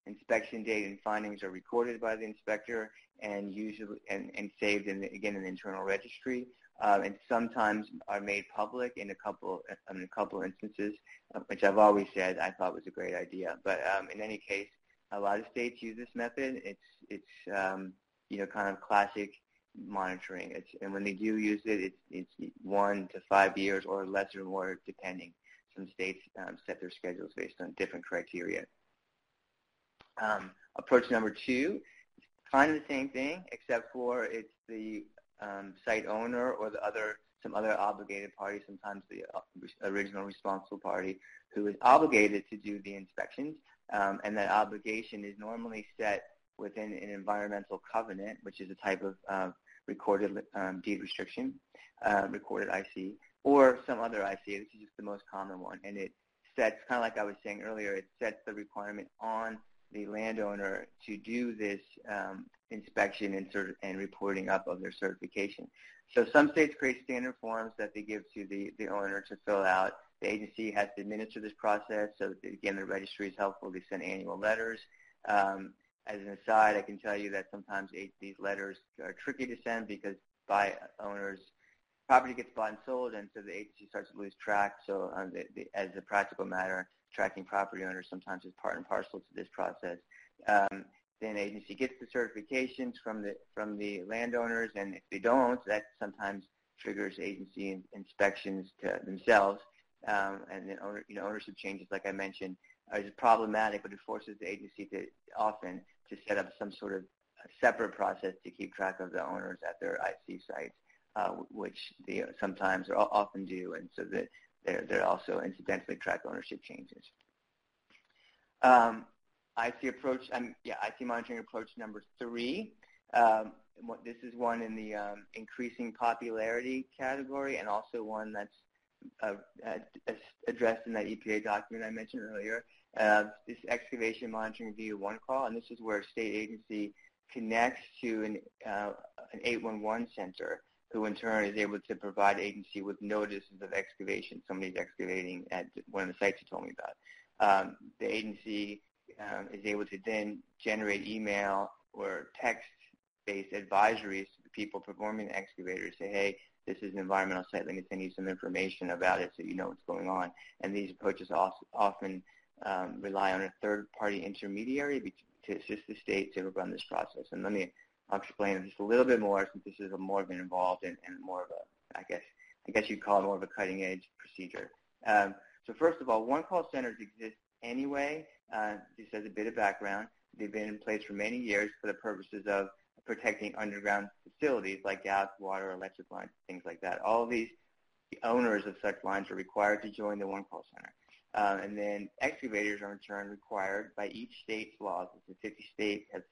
inspection date and findings are recorded by the inspector and usually and saved in the internal registry, and sometimes are made public in a couple instances, which I've always said I thought was a great idea. But in any case, a lot of states use this method. It's kind of classic monitoring. And when they do use it, it's 1 to 5 years or less or more, depending. Some states set their schedules based on different criteria. Approach number 2, it's kind of the same thing, except for it's the site owner or some other obligated party, sometimes the original responsible party, who is obligated to do the inspections, and that obligation is normally set within an environmental covenant, which is a type of recorded deed restriction, recorded IC, or some other IC. This is just the most common one, and it sets, kind of like I was saying earlier, it sets the requirement on the landowner to do this inspection and reporting up of their certification. So some states create standard forms that they give to the owner to fill out. The agency has to administer this process, so again, the registry is helpful. They send annual letters. As an aside, I can tell you that sometimes these letters are tricky to send because by owners, property gets bought and sold, and so the agency starts to lose track. So as a practical matter, tracking property owners sometimes is part and parcel to this process. Then the agency gets the certifications from the landowners, and if they don't, that sometimes triggers agency inspections to themselves. And then ownership changes, like I mentioned, is problematic, but it forces the agency to set up some sort of separate process to keep track of the owners at their IC sites, which they sometimes or often do, and so that they're also incidentally track ownership changes. IC monitoring approach number 3. This is one in the increasing popularity category, and also one that's addressed in that EPA document I mentioned earlier. This excavation monitoring via one call, and this is where a state agency connects to an 811 center, who in turn is able to provide agency with notices of excavation. Somebody's excavating at one of the sites you told me about. The agency is able to then generate email or text-based advisories to the people performing the excavator, say, hey, this is an environmental site, let me send you some information about it so you know what's going on. And these approaches often rely on a third-party intermediary to assist the state to run this process. And I'll explain just a little bit more, since this is more of an involved and more of a, I guess you'd call it more of a cutting-edge procedure. So first of all, one-call centers exist anyway. Just as a bit of background, they've been in place for many years for the purposes of protecting underground facilities like gas, water, electric lines, things like that. All of these owners of such lines are required to join the one-call center. And then excavators are in turn required by each state's laws. It's 50 states, have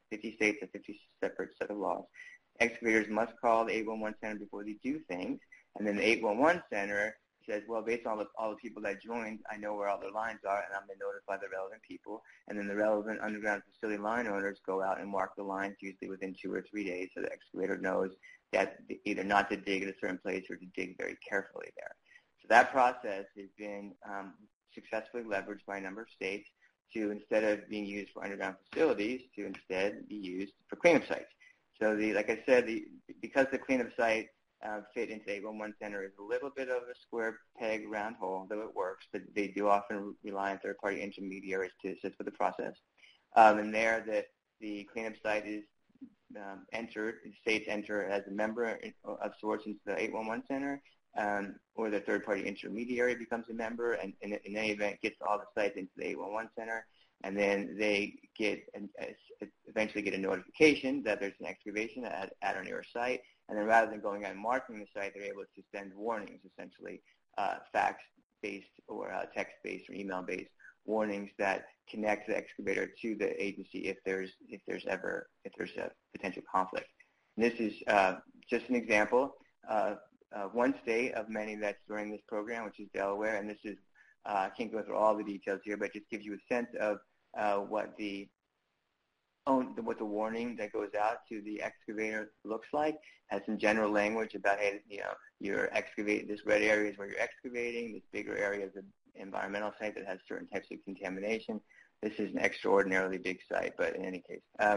50 separate set of laws. Excavators must call the 811 center before they do things, and then the 811 center says, well, based on all the people that joined, I know where all their lines are, and I'm going to notify the relevant people. And then the relevant underground facility line owners go out and mark the lines, usually within 2 or 3 days, so the excavator knows that either not to dig at a certain place or to dig very carefully there. So that process has been successfully leveraged by a number of states to, instead of being used for underground facilities, to instead be used for cleanup sites. So like I said, because the cleanup site fit into 811 center is a little bit of a square peg, round hole, though it works, but they do often rely on third-party intermediaries to assist with the process. And there, the cleanup site is entered, the states enter as a member of sorts into the 811 center, or the third-party intermediary becomes a member, and in any event gets all the sites into the 811 center, and then they eventually get a notification that there's an excavation at or near a site, and then rather than going out and marking the site, they're able to send warnings, essentially fax-based or text-based or email-based warnings that connect the excavator to the agency if there's a potential conflict. And this is just an example of one state of many that's during this program, which is Delaware, and this is I can't go through all the details here, but it just gives you a sense of what the warning that goes out to the excavator looks like. Has some general language about, hey, you're excavating, this red area is where you're excavating, this bigger area is an environmental site that has certain types of contamination. this is an extraordinarily big site, but in any case.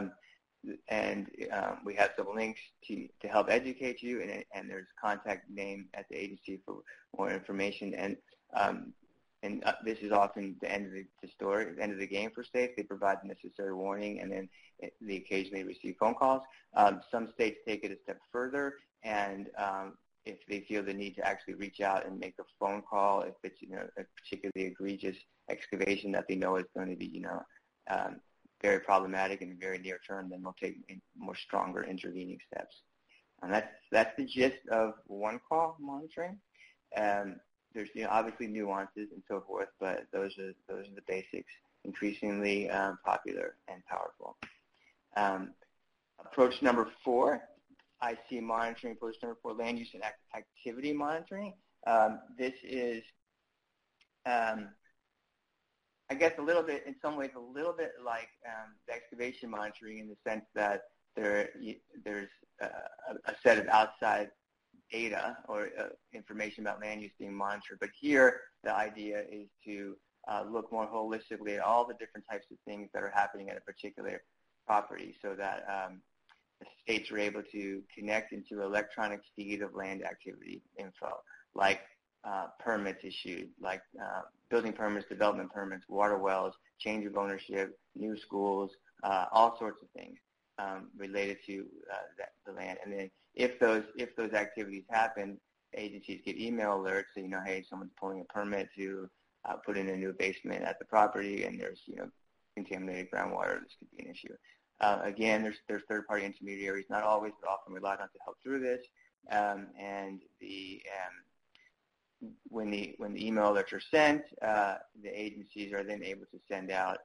We have some links to help educate you, and there's contact name at the agency for more information. And this is often the end of the story, the end of the game for states. They provide the necessary warning, and then they occasionally receive phone calls. Some states take it a step further, and if they feel the need to actually reach out and make a phone call, if it's a particularly egregious excavation that they know is going to be very problematic in the very near term, then they'll take more stronger intervening steps. And that's the gist of one-call monitoring. There's obviously nuances and so forth, but those are the basics. Increasingly popular and powerful. Approach number 4, IC monitoring. Approach number 4, land use and activity monitoring. This is, I guess, a little bit, in some ways, a little bit like the excavation monitoring, in the sense that there's a set of outside data or information about land use being monitored. But here, the idea is to look more holistically at all the different types of things that are happening at a particular property, so that the states are able to connect into electronic feed of land activity info, like permits issued, like building permits, development permits, water wells, change of ownership, new schools, all sorts of things related to the land. And then if those activities happen, agencies get email alerts, so hey, someone's pulling a permit to put in a new basement at the property, and there's contaminated groundwater. This could be an issue. Again, there's third-party intermediaries, not always, but often relied on to help through this. And when the email alerts are sent, the agencies are then able to send out.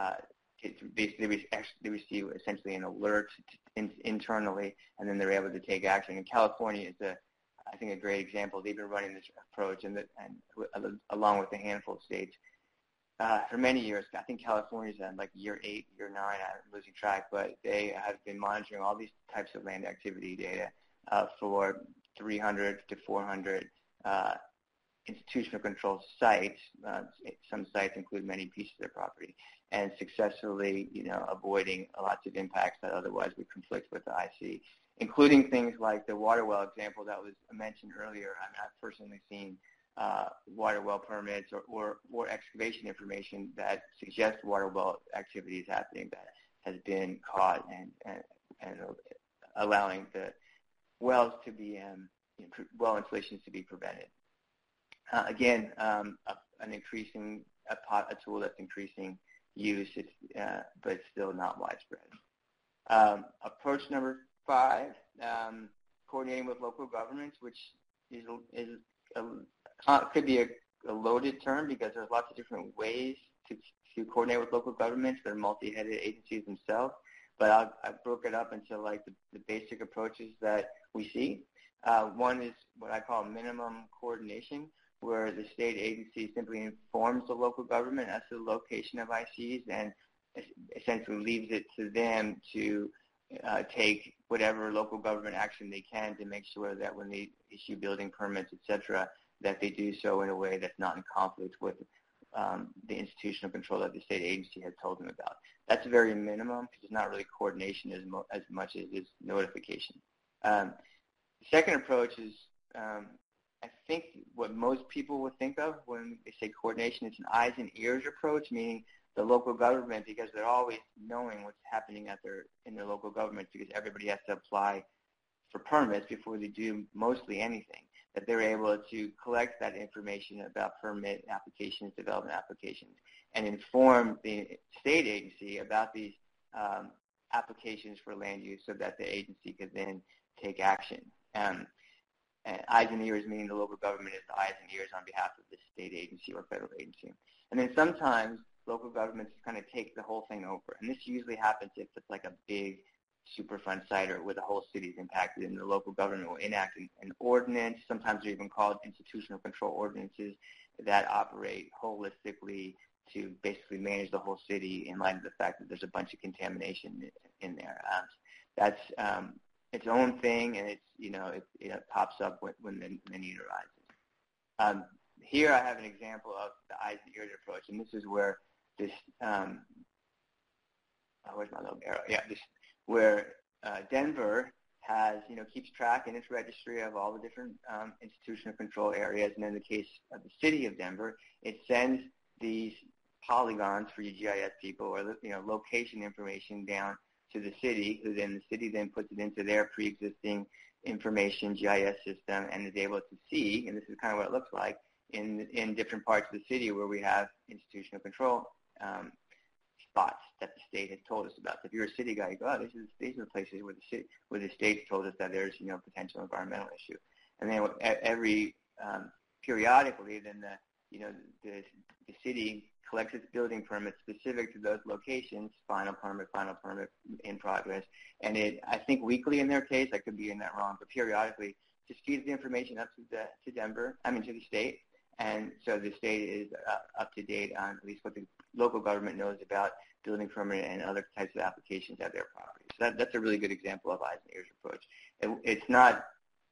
They receive essentially an alert internally, and then they're able to take action. In California, it's I think a great example. They've been running this approach, and along with a handful of states, for many years. I think California's at like year 8, year 9. I'm losing track, but they have been monitoring all these types of land activity data for 300 to 400 institutional control sites. Some sites include many pieces of their property, and successfully, avoiding lots of impacts that otherwise would conflict with the IC, including things like the water well example that was mentioned earlier. I mean, I've personally seen water well permits or excavation information that suggests water well activity is happening that has been caught and allowing the wells to be well installations to be prevented. Again, a tool that's increasing use, but still not widespread. Approach number 5, coordinating with local governments, which could be a loaded term because there's lots of different ways to coordinate with local governments. They're multi-headed agencies themselves, but I broke it up into like the basic approaches that we see. One is what I call minimum coordination, where the state agency simply informs the local government as to the location of ICs and essentially leaves it to them to take whatever local government action they can to make sure that when they issue building permits, et cetera, that they do so in a way that's not in conflict with the institutional control that the state agency has told them about. That's very minimum because it's not really coordination as much as it's notification. The second approach is I think what most people would think of when they say coordination is an eyes and ears approach, meaning the local government, because they're always knowing what's happening in their local governments, because everybody has to apply for permits before they do mostly anything, that they're able to collect that information about permit applications, development applications, and inform the state agency about these applications for land use so that the agency could then take action. Eyes and ears, meaning the local government is the eyes and ears on behalf of the state agency or federal agency. And then sometimes local governments kind of take the whole thing over. And this usually happens if it's like a big Superfund site or where the whole city is impacted, and the local government will enact an ordinance. Sometimes they're even called institutional control ordinances that operate holistically to basically manage the whole city in light of the fact that there's a bunch of contamination in there. That's its own thing, and it pops up when the need arises. Here I have an example of the eyes and ears approach, and this is where where's my little arrow? Yeah, where Denver has, keeps track in its registry of all the different institutional control areas, and in the case of the city of Denver, it sends these polygons for you GIS people, or location information down to the city, who then the city then puts it into their pre-existing information GIS system and is able to see, and this is kind of what it looks like, in different parts of the city where we have institutional control spots that the state has told us about. So if you're a city guy, you go, oh, these are the places where the state told us that there's potential environmental issue. And then every periodically, then the city collects its building permits specific to those locations, final permit in progress, and I think weekly in their case, I could be in that wrong, but periodically just feeds the information up to the state, and so the state is up to date on at least what the local government knows about building permit and other types of applications at their property. So that's a really good example of Eisenhower's approach. It's not,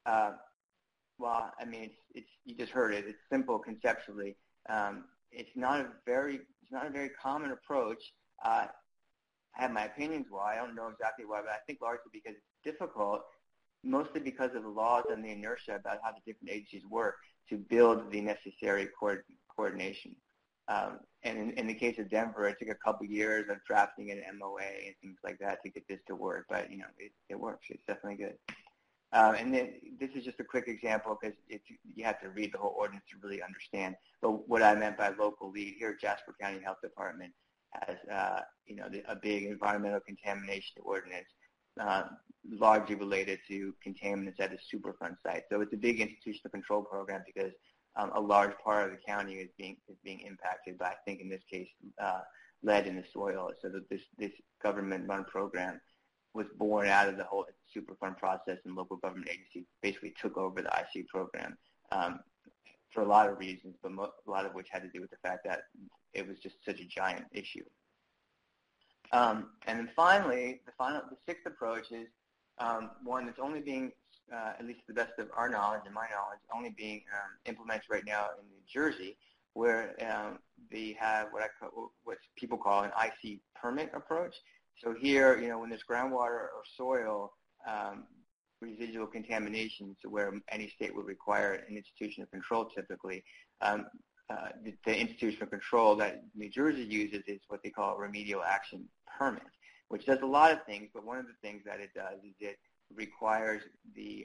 it's you just heard it. It's simple conceptually. It's not a very common approach. I have my opinions why. I don't know exactly why, but I think largely because it's difficult, mostly because of the laws and the inertia about how the different agencies work to build the necessary coordination. And in the case of Denver, it took a couple years of drafting an MOA and things like that to get this to work. But it works. It's definitely good. And then this is just a quick example because you have to read the whole ordinance to really understand. But what I meant by local lead here, Jasper County Health Department has a big environmental contamination ordinance, largely related to contaminants at a Superfund site. So it's a big institutional control program because a large part of the county is being impacted by, I think in this case, lead in the soil. So that this government-run program was born out of the whole Superfund process, and local government agencies basically took over the IC program for a lot of reasons, but a lot of which had to do with the fact that it was just such a giant issue. And then finally, the sixth approach is one that's only being, at least to the best of our knowledge and my knowledge, only being implemented right now in New Jersey, where they have what people call an IC permit approach. So here, when there's groundwater or soil residual contamination, so where any state would require an institutional control typically, the institutional control that New Jersey uses is what they call a remedial action permit, which does a lot of things, but one of the things that it does is it requires the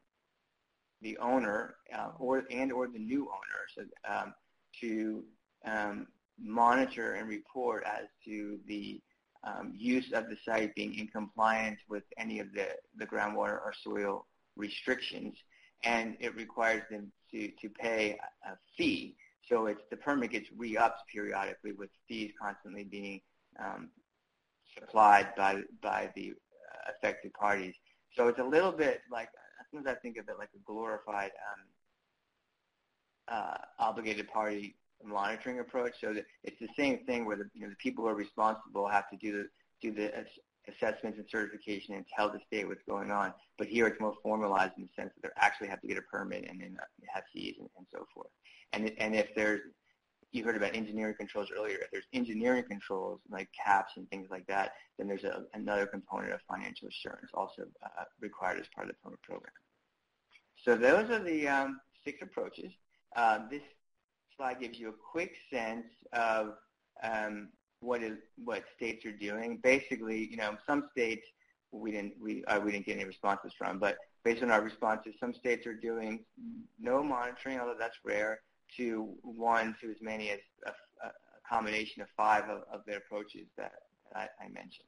owner or the new owner to monitor and report as to the use of the site being in compliance with any of the groundwater or soil restrictions, and it requires them to pay a fee. So the permit gets re-upped periodically with fees constantly being supplied by the affected parties. So it's a little bit like, sometimes I think of it like a glorified obligated party monitoring approach. So that it's the same thing where the people who are responsible have to do the assessments and certification and tell the state what's going on. But here it's more formalized in the sense that they actually have to get a permit and then have fees and so forth. And if you heard about engineering controls earlier, if there's engineering controls like caps and things like that, then there's another component of financial assurance also required as part of the permit program. So those are the 6 approaches. This slide gives you a quick sense of what states are doing. Basically, some states we didn't get any responses from, but based on our responses, some states are doing no monitoring, although that's rare, to 1 to as many as a combination of 5 of their approaches that I mentioned.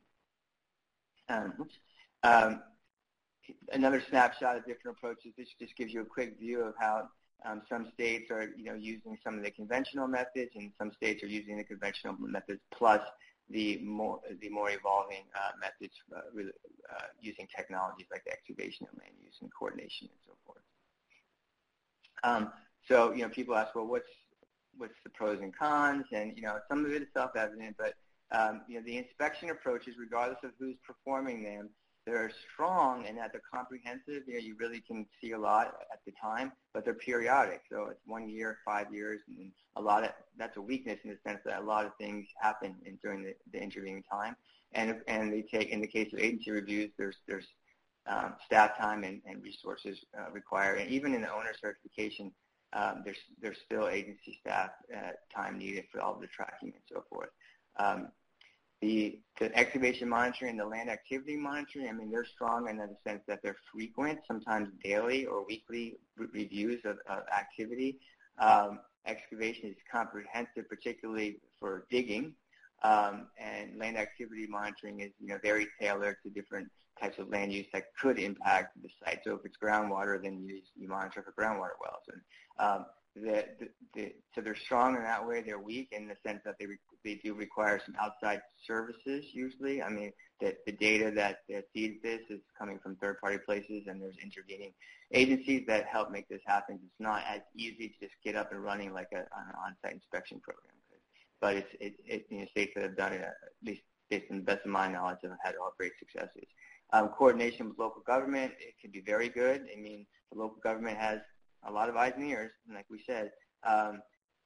Another snapshot of different approaches. This just gives you a quick view of how some states are, using some of the conventional methods, and some states are using the conventional methods plus the more evolving methods using technologies like excavation and land use and coordination and so forth. So people ask, well, what's the pros and cons? And some of it is self-evident, but the inspection approaches, regardless of who's performing them, they're strong in that they're comprehensive. You really can see a lot at the time, but they're periodic. So it's 1 year, 5 years, and that's a weakness in the sense that a lot of things happen during the intervening time. And they take, in the case of agency reviews, there's staff time and resources required. And even in the owner certification, there's still agency staff time needed for all of the tracking and so forth. The excavation monitoring, the land activity monitoring, I mean, they're strong in the sense that they're frequent, sometimes daily or weekly reviews of activity. Excavation is comprehensive, particularly for digging, and land activity monitoring is, very tailored to different types of land use that could impact the site. So if it's groundwater, then you monitor for groundwater wells. And so they're strong in that way. They're weak in the sense that they do require some outside services usually. I mean, the data that feeds this is coming from third-party places, and there's intervening agencies that help make this happen. It's not as easy to just get up and running like an on-site inspection program. But states that have done it, at least based on the best of my knowledge, have had all great successes. Coordination with local government, it can be very good. I mean, the local government has a lot of eyes and ears, like we said, and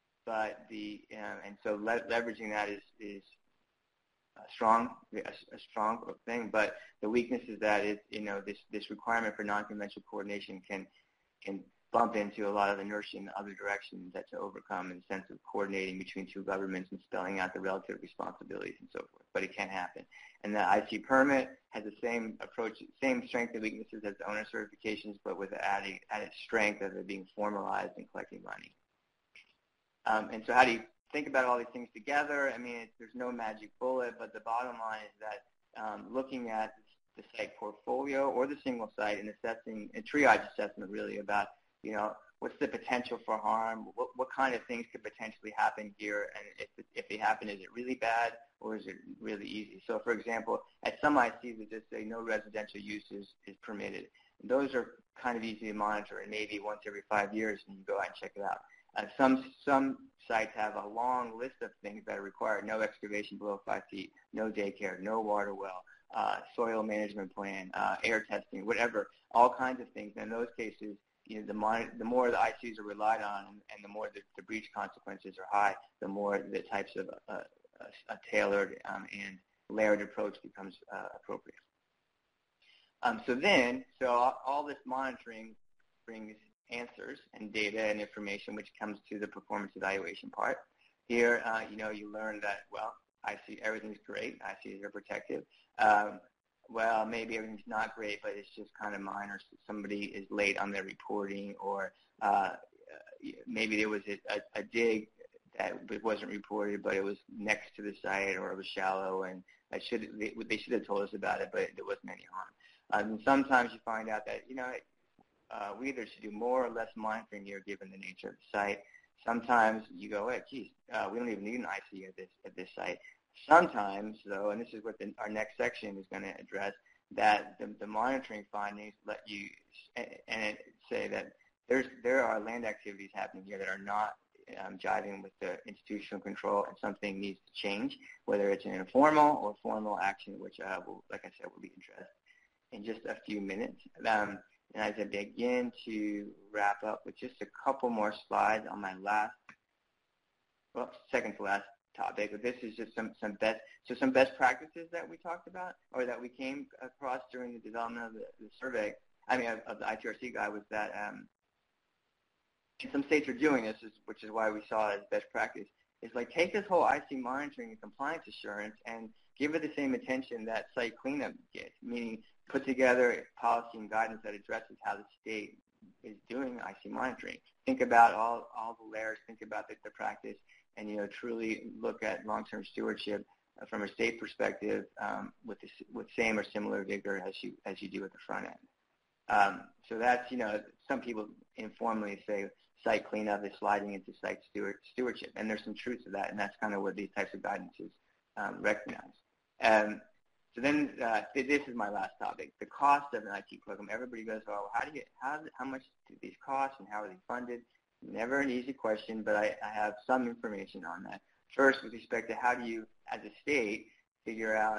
so leveraging that is a strong thing. But the weakness is that this requirement for non-conventional coordination can bump into a lot of inertia in other directions to overcome in the sense of coordinating between two governments and spelling out the relative responsibilities and so forth. But it can happen. And the IC permit has the same approach, same strength and weaknesses as the owner certifications, but with the added strength of it being formalized and collecting money. And so how do you think about all these things together? I mean, there's no magic bullet, but the bottom line is that looking at the site portfolio or the single site and assessing a triage assessment really about what's the potential for harm? What kind of things could potentially happen here? And if they happen, is it really bad or is it really easy? So, for example, at some ICs that just say no residential use is permitted. And those are kind of easy to monitor, and maybe once every 5 years, and you go out and check it out. Some sites have a long list of things that are required: no excavation below 5 feet, no daycare, no water well, soil management plan, air testing, whatever, all kinds of things. And in those cases, the more the ICs are relied on and the more the breach consequences are high, the more the types of a tailored and layered approach becomes appropriate. So all this monitoring brings answers and data and information, which comes to the performance evaluation part. Here, you learn that, well, IC, everything's great. ICs are protective. Well, maybe everything's not great, but it's just kind of minor. So somebody is late on their reporting, or maybe there was a dig that wasn't reported, but it was next to the site, or it was shallow, and they should have told us about it, but there wasn't any harm. And sometimes you find out that we either should do more or less monitoring here, given the nature of the site. Sometimes you go, hey, geez, we don't even need an IC at this site. Sometimes, though, and this is what our next section is going to address, that the monitoring findings let you say that there are land activities happening here that are not jiving with the institutional control, and something needs to change, whether it's an informal or formal action, which, like I said, will be addressed in just a few minutes. And as I begin to wrap up with just a couple more slides on my second to last topic, but this is just some best practices that we talked about, or that we came across during the development of the survey. Of the ITRC guide, was that some states are doing this, which is why we saw it as best practice. Is like, take this whole IC monitoring and compliance assurance and give it the same attention that site cleanup gets, meaning put together policy and guidance that addresses how the state is doing IC monitoring. Think about all the layers. Think about the practice. And truly look at long-term stewardship from a state perspective with same or similar vigor as you do at the front end. So that's some people informally say site cleanup is sliding into site stewardship, and there's some truth to that, and that's kind of what these types of guidances recognize. So then this is my last topic: the cost of an IT program. Everybody goes, "Oh, how much do these cost, and how are they funded?" Never an easy question, but I have some information on that. First, with respect to how do you, as a state, figure out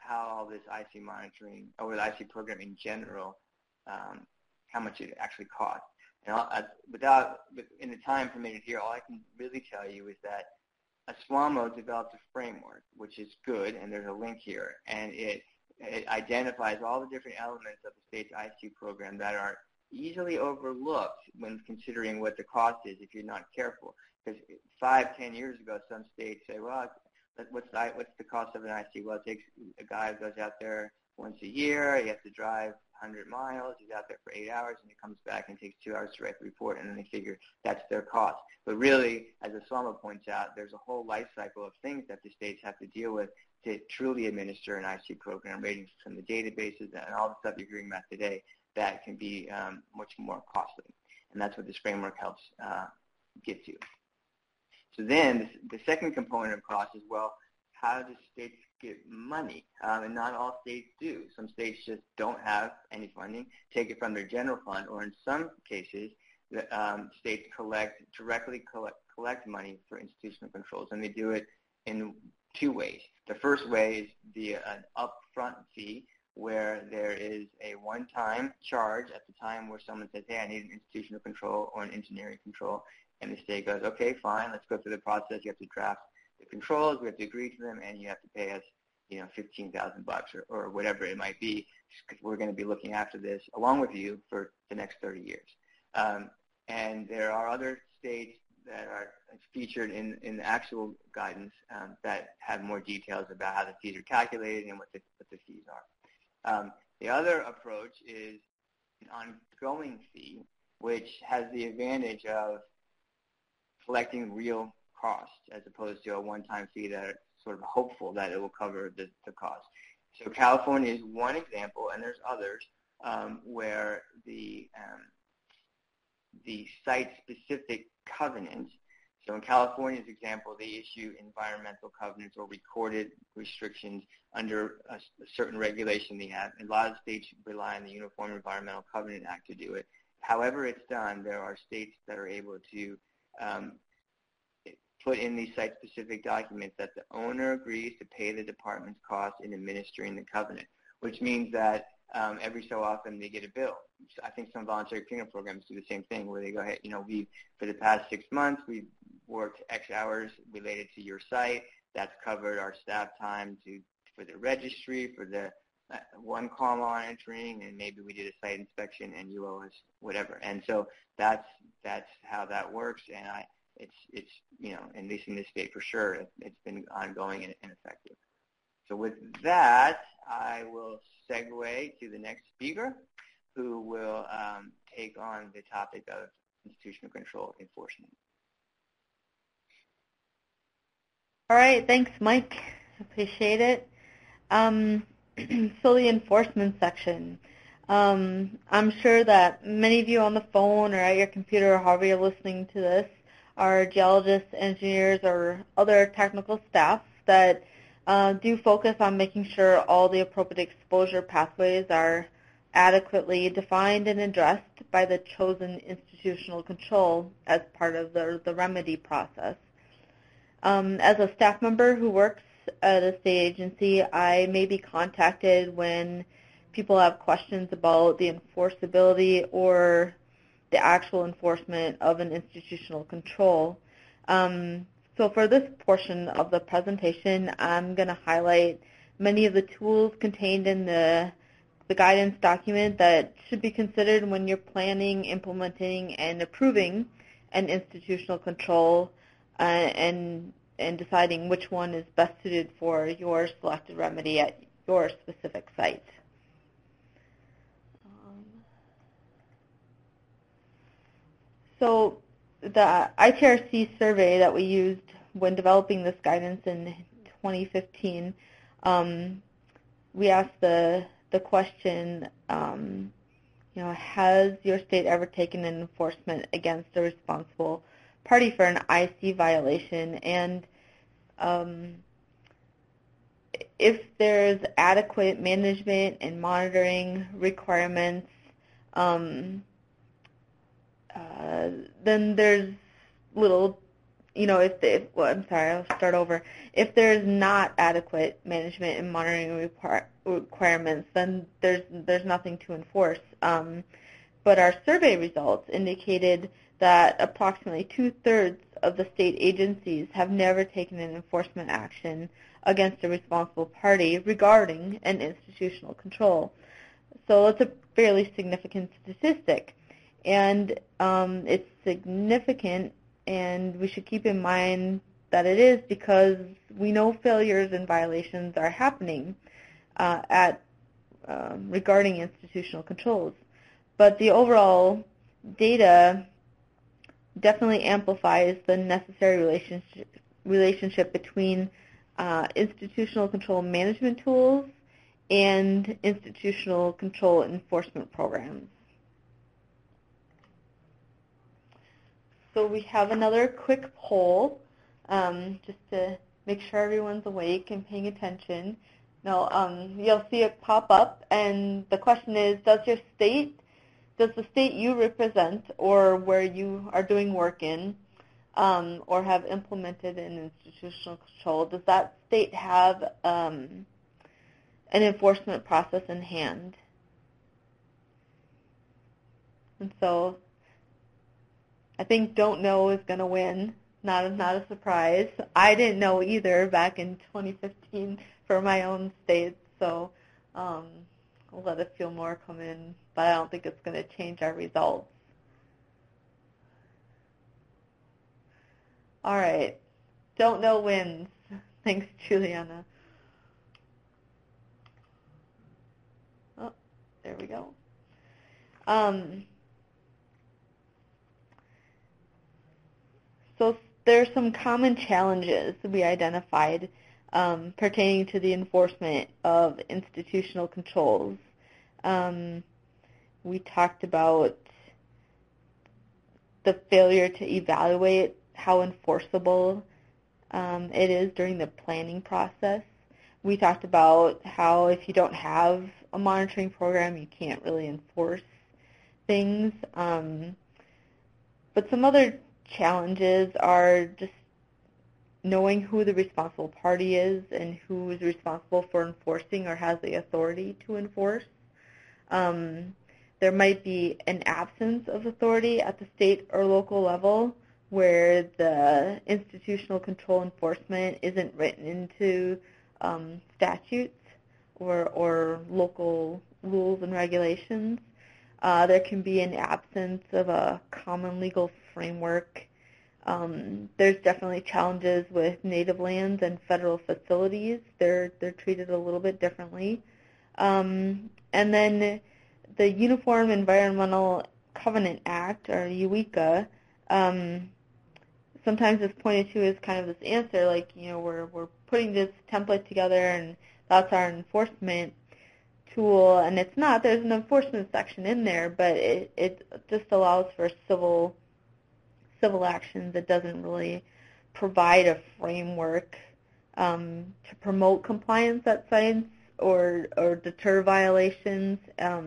how all this IC monitoring, or the IC program in general, how much it actually costs. And in the time permitted here, all I can really tell you is that SWAMO developed a framework, which is good, and there's a link here, and it identifies all the different elements of the state's IC program that are easily overlooked when considering what the cost is if you're not careful. Because 5-10 years ago, some states say, well, what's the cost of an IC? Well, it takes a guy who goes out there once a year, he has to drive 100 miles, he's out there for 8 hours, and he comes back and takes 2 hours to write the report, and then they figure that's their cost. But really, as SWAMO points out, there's a whole life cycle of things that the states have to deal with to truly administer an IC program, ranging from the databases and all the stuff you're hearing about today that can be much more costly. And that's what this framework helps get to. So then the second component of cost is, well, how do states get money? And not all states do. Some states just don't have any funding, take it from their general fund, or in some cases, states directly collect money for institutional controls, and they do it in two ways. The first way is an upfront fee, where there is a one-time charge at the time where someone says, hey, I need an institutional control or an engineering control, and the state goes, okay, fine, let's go through the process. You have to draft the controls, we have to agree to them, and you have to pay us, $15,000 or whatever it might be, because we're going to be looking after this along with you for the next 30 years. And there are other states that are featured in the actual guidance that have more details about how the fees are calculated and what the fees are. The other approach is an ongoing fee, which has the advantage of collecting real costs as opposed to a one-time fee that are sort of hopeful that it will cover the cost. So California is one example, and there's others where the site-specific covenants. So in California's example, they issue environmental covenants or recorded restrictions under a certain regulation they have. And a lot of states rely on the Uniform Environmental Covenant Act to do it. However it's done, there are states that are able to put in these site-specific documents that the owner agrees to pay the department's costs in administering the covenant, which means that every so often they get a bill. So I think some voluntary cleanup programs do the same thing, where they go, hey, for the past 6 months, we've worked X hours related to your site. That's covered our staff time for the registry, for the one-call monitoring, and maybe we did a site inspection and you owe us whatever. And so that's how that works, and it's at least in this state for sure, it's been ongoing and effective. So with that, I will segue to the next speaker, who will take on the topic of institutional control enforcement. All right, thanks, Mike. Appreciate it. So the enforcement section. I'm sure that many of you on the phone or at your computer or however you're listening to this are geologists, engineers, or other technical staff that do focus on making sure all the appropriate exposure pathways are adequately defined and addressed by the chosen institutional control as part of the remedy process. As a staff member who works at a state agency, I may be contacted when people have questions about the enforceability or the actual enforcement of an institutional control. So for this portion of the presentation, I'm going to highlight many of the tools contained in the guidance document that should be considered when you're planning, implementing, and approving an institutional control and deciding which one is best suited for your selected remedy at your specific site. So the ITRC survey that we used when developing this guidance in 2015, we asked the question, has your state ever taken an enforcement against a responsible party for an IC violation? And if there's adequate management and monitoring requirements, then there's little, I'm sorry, I'll start over. If there's not adequate management and monitoring requirements, then there's nothing to enforce. But our survey results indicated that approximately 2/3 of the state agencies have never taken an enforcement action against a responsible party regarding an institutional control. So it's a fairly significant statistic. And it's significant, and we should keep in mind that it is because we know failures and violations are happening regarding institutional controls. But the overall data definitely amplifies the necessary relationship between institutional control management tools and institutional control enforcement programs. So we have another quick poll just to make sure everyone's awake and paying attention. Now, you'll see it pop up, and the question is, does the state you represent or where you are doing work in or have implemented an institutional control, does that state have an enforcement process in hand? And so I think don't know is going to win. Not a surprise. I didn't know either back in 2015 for my own state, so I'll let a few more come in, but I don't think it's going to change our results. All right. Don't know wins. Thanks, Juliana. Oh, there we go. So there's some common challenges we identified pertaining to the enforcement of institutional controls. We talked about the failure to evaluate how enforceable it is during the planning process. We talked about how if you don't have a monitoring program, you can't really enforce things. But some other challenges are just knowing who the responsible party is and who is responsible for enforcing or has the authority to enforce. There might be an absence of authority at the state or local level where the institutional control enforcement isn't written into statutes or local rules and regulations. There can be an absence of a common legal framework. There's definitely challenges with native lands and federal facilities. They're treated a little bit differently. And then the Uniform Environmental Covenant Act, or UECA, sometimes is pointed to as kind of this answer, like, we're putting this template together and that's our enforcement tool, and it's not. There's an enforcement section in there, but it just allows for civil actions. It doesn't really provide a framework to promote compliance at sites or deter violations.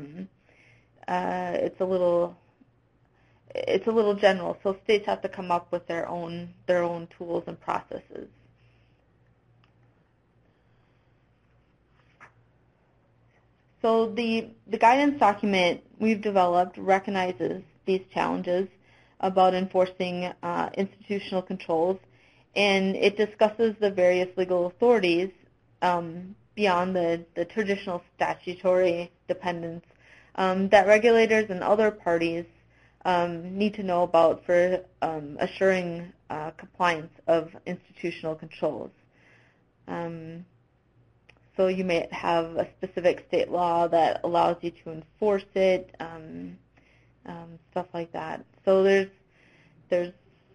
It's a little general, so states have to come up with their own tools and processes. So the guidance document we've developed recognizes these challenges about enforcing institutional controls, and it discusses the various legal authorities beyond the traditional statutory dependence that regulators and other parties need to know about for assuring compliance of institutional controls. So you may have a specific state law that allows you to enforce it, stuff like that. So there's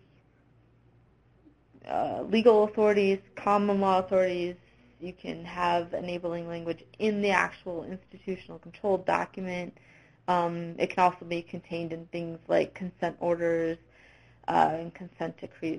legal authorities, common law authorities. You can have enabling language in the actual institutional control document. It can also be contained in things like consent orders and consent decrees.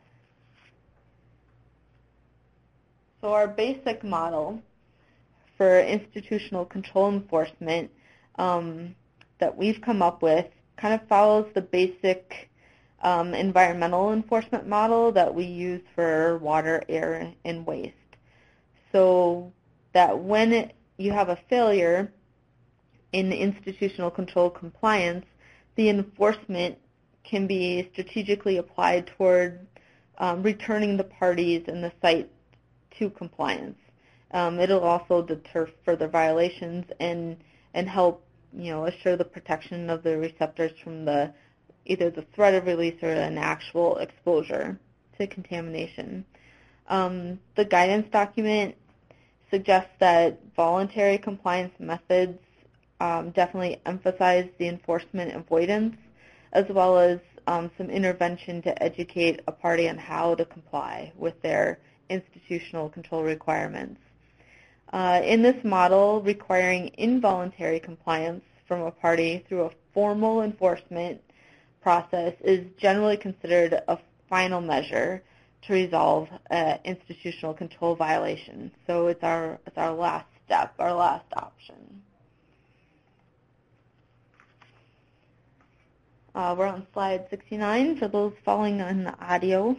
So our basic model for institutional control enforcement that we've come up with kind of follows the basic environmental enforcement model that we use for water, air, and waste. So that when you have a failure in institutional control compliance, the enforcement can be strategically applied toward returning the parties and the site to compliance. It'll also deter further violations and help assure the protection of the receptors from either the threat of release or an actual exposure to contamination. The guidance document suggests that voluntary compliance methods definitely emphasize the enforcement avoidance, as well as some intervention to educate a party on how to comply with their institutional control requirements. In this model, requiring involuntary compliance from a party through a formal enforcement process is generally considered a final measure to resolve institutional control violation. So it's our last step, our last option. We're on slide 69 for those following on the audio.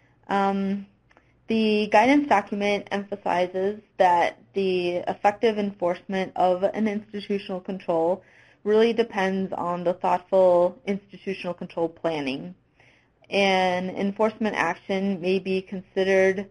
The guidance document emphasizes that the effective enforcement of an institutional control really depends on the thoughtful institutional control planning. And enforcement action may be considered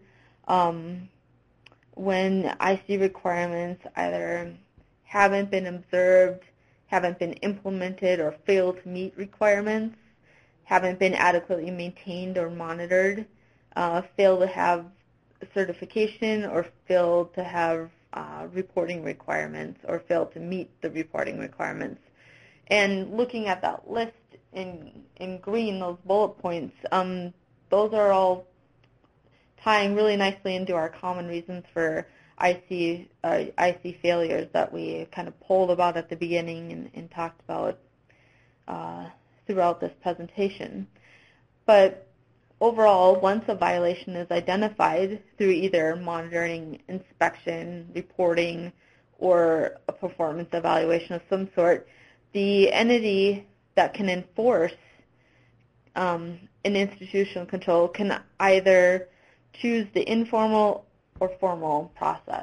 when IC requirements either haven't been observed, haven't been implemented, or fail to meet requirements, haven't been adequately maintained or monitored, fail to have certification, or fail to have reporting requirements, or fail to meet the reporting requirements. And looking at that list in green, those bullet points, those are all tying really nicely into our common reasons for IC failures that we kind of polled about at the beginning and talked about throughout this presentation. But overall, once a violation is identified through either monitoring, inspection, reporting, or a performance evaluation of some sort, the entity that can enforce an institutional control can either choose the informal or formal process.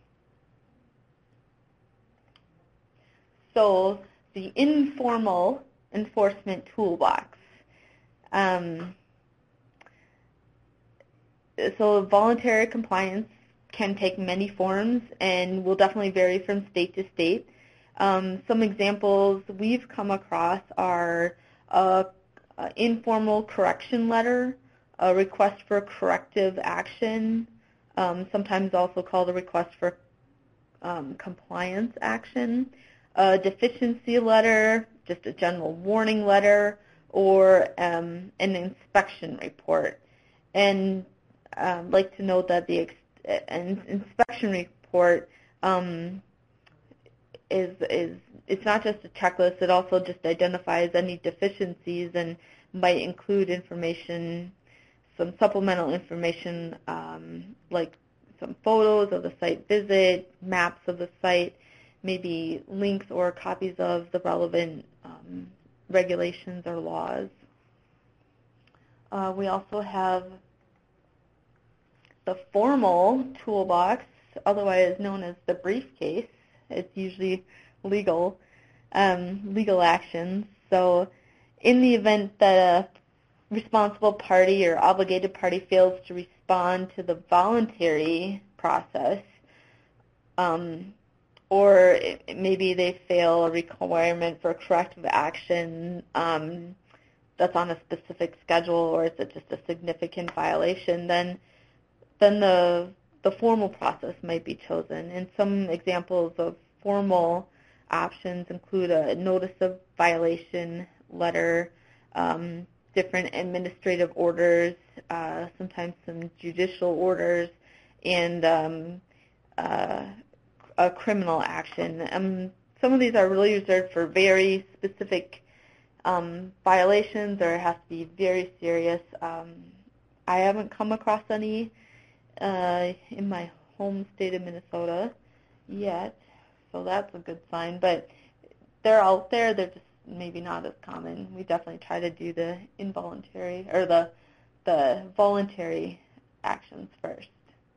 So the informal enforcement toolbox. So voluntary compliance can take many forms and will definitely vary from state to state. Some examples we've come across are informal correction letter, a request for corrective action, sometimes also called a request for compliance action, a deficiency letter, just a general warning letter, or an inspection report. And I'd like to note that the inspection report it's not just a checklist, it also just identifies any deficiencies and might include information, some supplemental information like some photos of the site visit, maps of the site, maybe links or copies of the relevant regulations or laws. We also have the formal toolbox, otherwise known as the briefcase. It's usually legal actions. So in the event that a responsible party or obligated party fails to respond to the voluntary process, or maybe they fail a requirement for corrective action that's on a specific schedule, or is it just a significant violation, then the formal process might be chosen. And some examples of formal options include a notice of violation letter, different administrative orders, sometimes some judicial orders, and a criminal action. Some of these are really reserved for very specific violations, or it has to be very serious. I haven't come across any in my home state of Minnesota yet, so that's a good sign. But they're out there. They're just maybe not as common. We definitely try to do the involuntary or the voluntary actions first.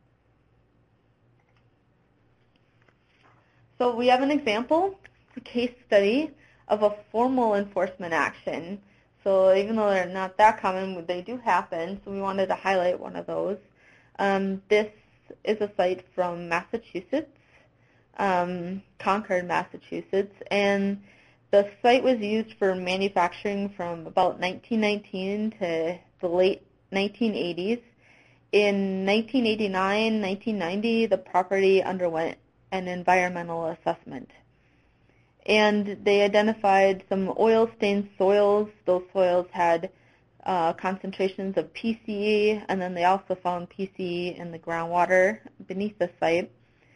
So we have an example, a case study of a formal enforcement action. So even though they're not that common, they do happen, so we wanted to highlight one of those. This is a site from Massachusetts, Concord, Massachusetts, and the site was used for manufacturing from about 1919 to the late 1980s. In 1989, 1990, the property underwent an environmental assessment. And they identified some oil-stained soils. Those soils had concentrations of PCE, and then they also found PCE in the groundwater beneath the site.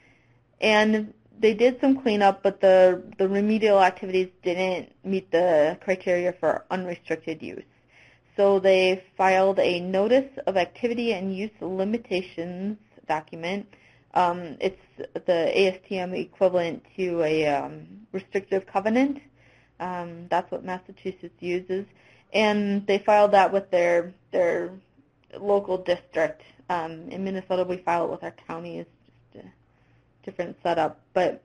And they did some cleanup, but the remedial activities didn't meet the criteria for unrestricted use. So they filed a Notice of Activity and Use Limitations document. It's the ASTM equivalent to a restrictive covenant. That's what Massachusetts uses. And they filed that with their local district. In Minnesota, we file it with our county. It's just a different setup. But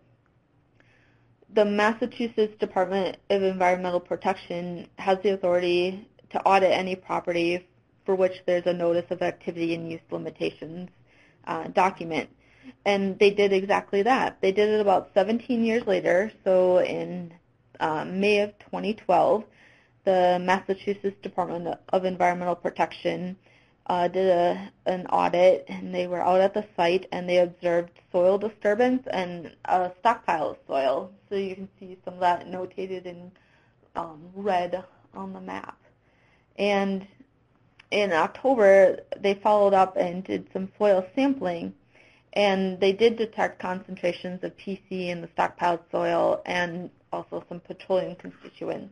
the Massachusetts Department of Environmental Protection has the authority to audit any property for which there's a Notice of Activity and Use Limitations document. And they did exactly that. They did it about 17 years later. So in May of 2012, the Massachusetts Department of Environmental Protection did an audit, and they were out at the site, and they observed soil disturbance and a stockpile of soil. So you can see some of that notated in red on the map. And in October, they followed up and did some soil sampling, and they did detect concentrations of PC in the stockpiled soil and also some petroleum constituents.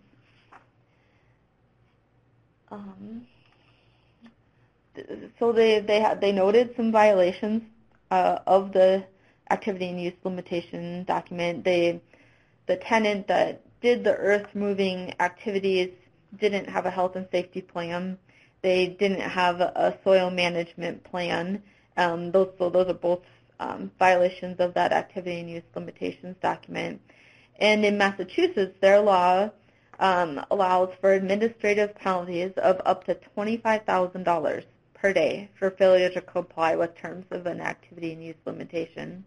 So they noted some violations of the activity and use limitation document. The tenant that did the earth moving activities didn't have a health and safety plan. They didn't have a soil management plan. Those are both violations of that activity and use limitations document. And in Massachusetts, their law allows for administrative penalties of up to $25,000 per day for failure to comply with terms of an activity and use limitation.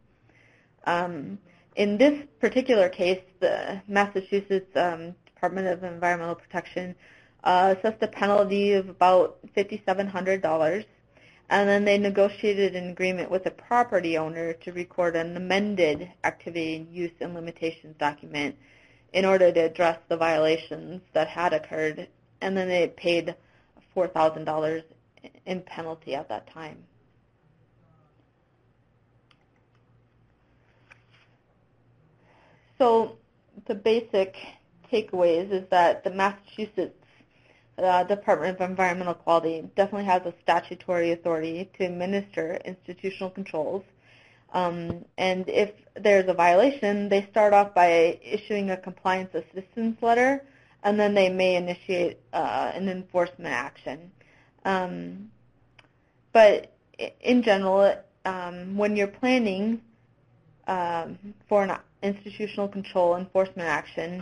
In this particular case, the Massachusetts Department of Environmental Protection assessed a penalty of about $5,700, and then they negotiated an agreement with the property owner to record an amended activity and use and limitations document in order to address the violations that had occurred, and then they paid $4,000 in penalty at that time. So the basic takeaways is that the Massachusetts Department of Environmental Quality definitely has a statutory authority to administer institutional controls. And if there's a violation, they start off by issuing a compliance assistance letter, and then they may initiate an enforcement action. But in general, when you're planning for an institutional control enforcement action,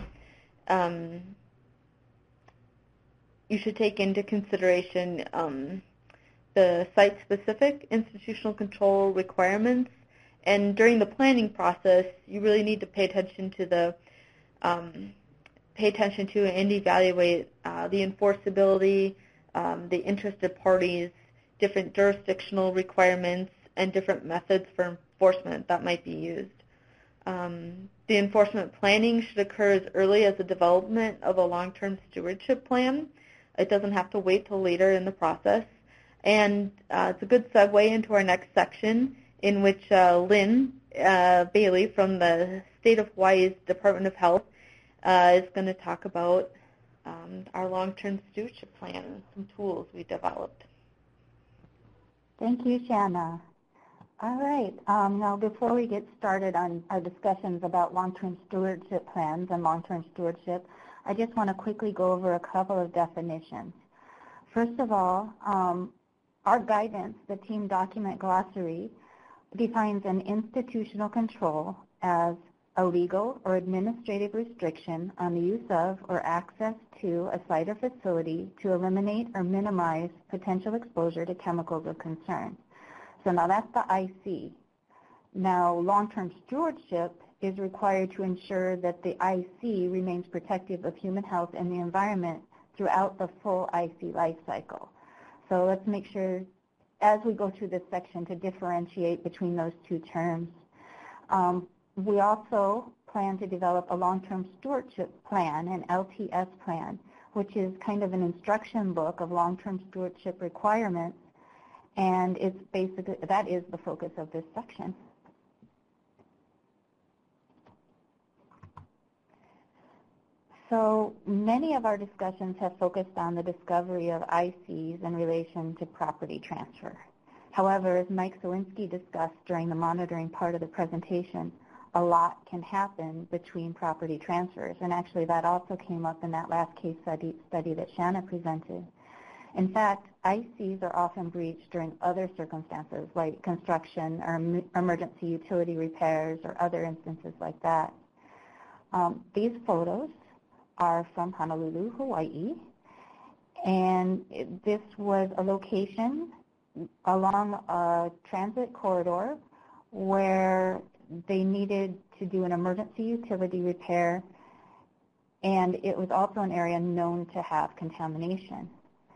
you should take into consideration the site-specific institutional control requirements. And during the planning process, you really need to pay attention to and evaluate the enforceability, the interested parties, different jurisdictional requirements, and different methods for enforcement that might be used. The enforcement planning should occur as early as the development of a long-term stewardship plan. It doesn't have to wait till later in the process. And it's a good segue into our next section, in which Lynn Bailey from the State of Hawaii's Department of Health is going to talk about our long-term stewardship plan and some tools we developed. Thank you, Shanna. All right. Now, before we get started on our discussions about long-term stewardship plans and long-term stewardship, I just want to quickly go over a couple of definitions. First of all, our guidance, the team document glossary, defines an institutional control as a legal or administrative restriction on the use of or access to a site or facility to eliminate or minimize potential exposure to chemicals of concern. So now that's the IC. Now, long-term stewardship is required to ensure that the IC remains protective of human health and the environment throughout the full IC life cycle. So let's make sure, as we go through this section, to differentiate between those two terms. We also plan to develop a long-term stewardship plan, an LTS plan, which is kind of an instruction book of long-term stewardship requirements, and it's basically, that is the focus of this section. So many of our discussions have focused on the discovery of ICs in relation to property transfer. However, as Mike Sawinski discussed during the monitoring part of the presentation, a lot can happen between property transfers, and actually that also came up in that last case study that Shanna presented. In fact, ICs are often breached during other circumstances like construction or emergency utility repairs or other instances like that. These photos are from Honolulu, Hawaii, and this was a location along a transit corridor where they needed to do an emergency utility repair, and it was also an area known to have contamination.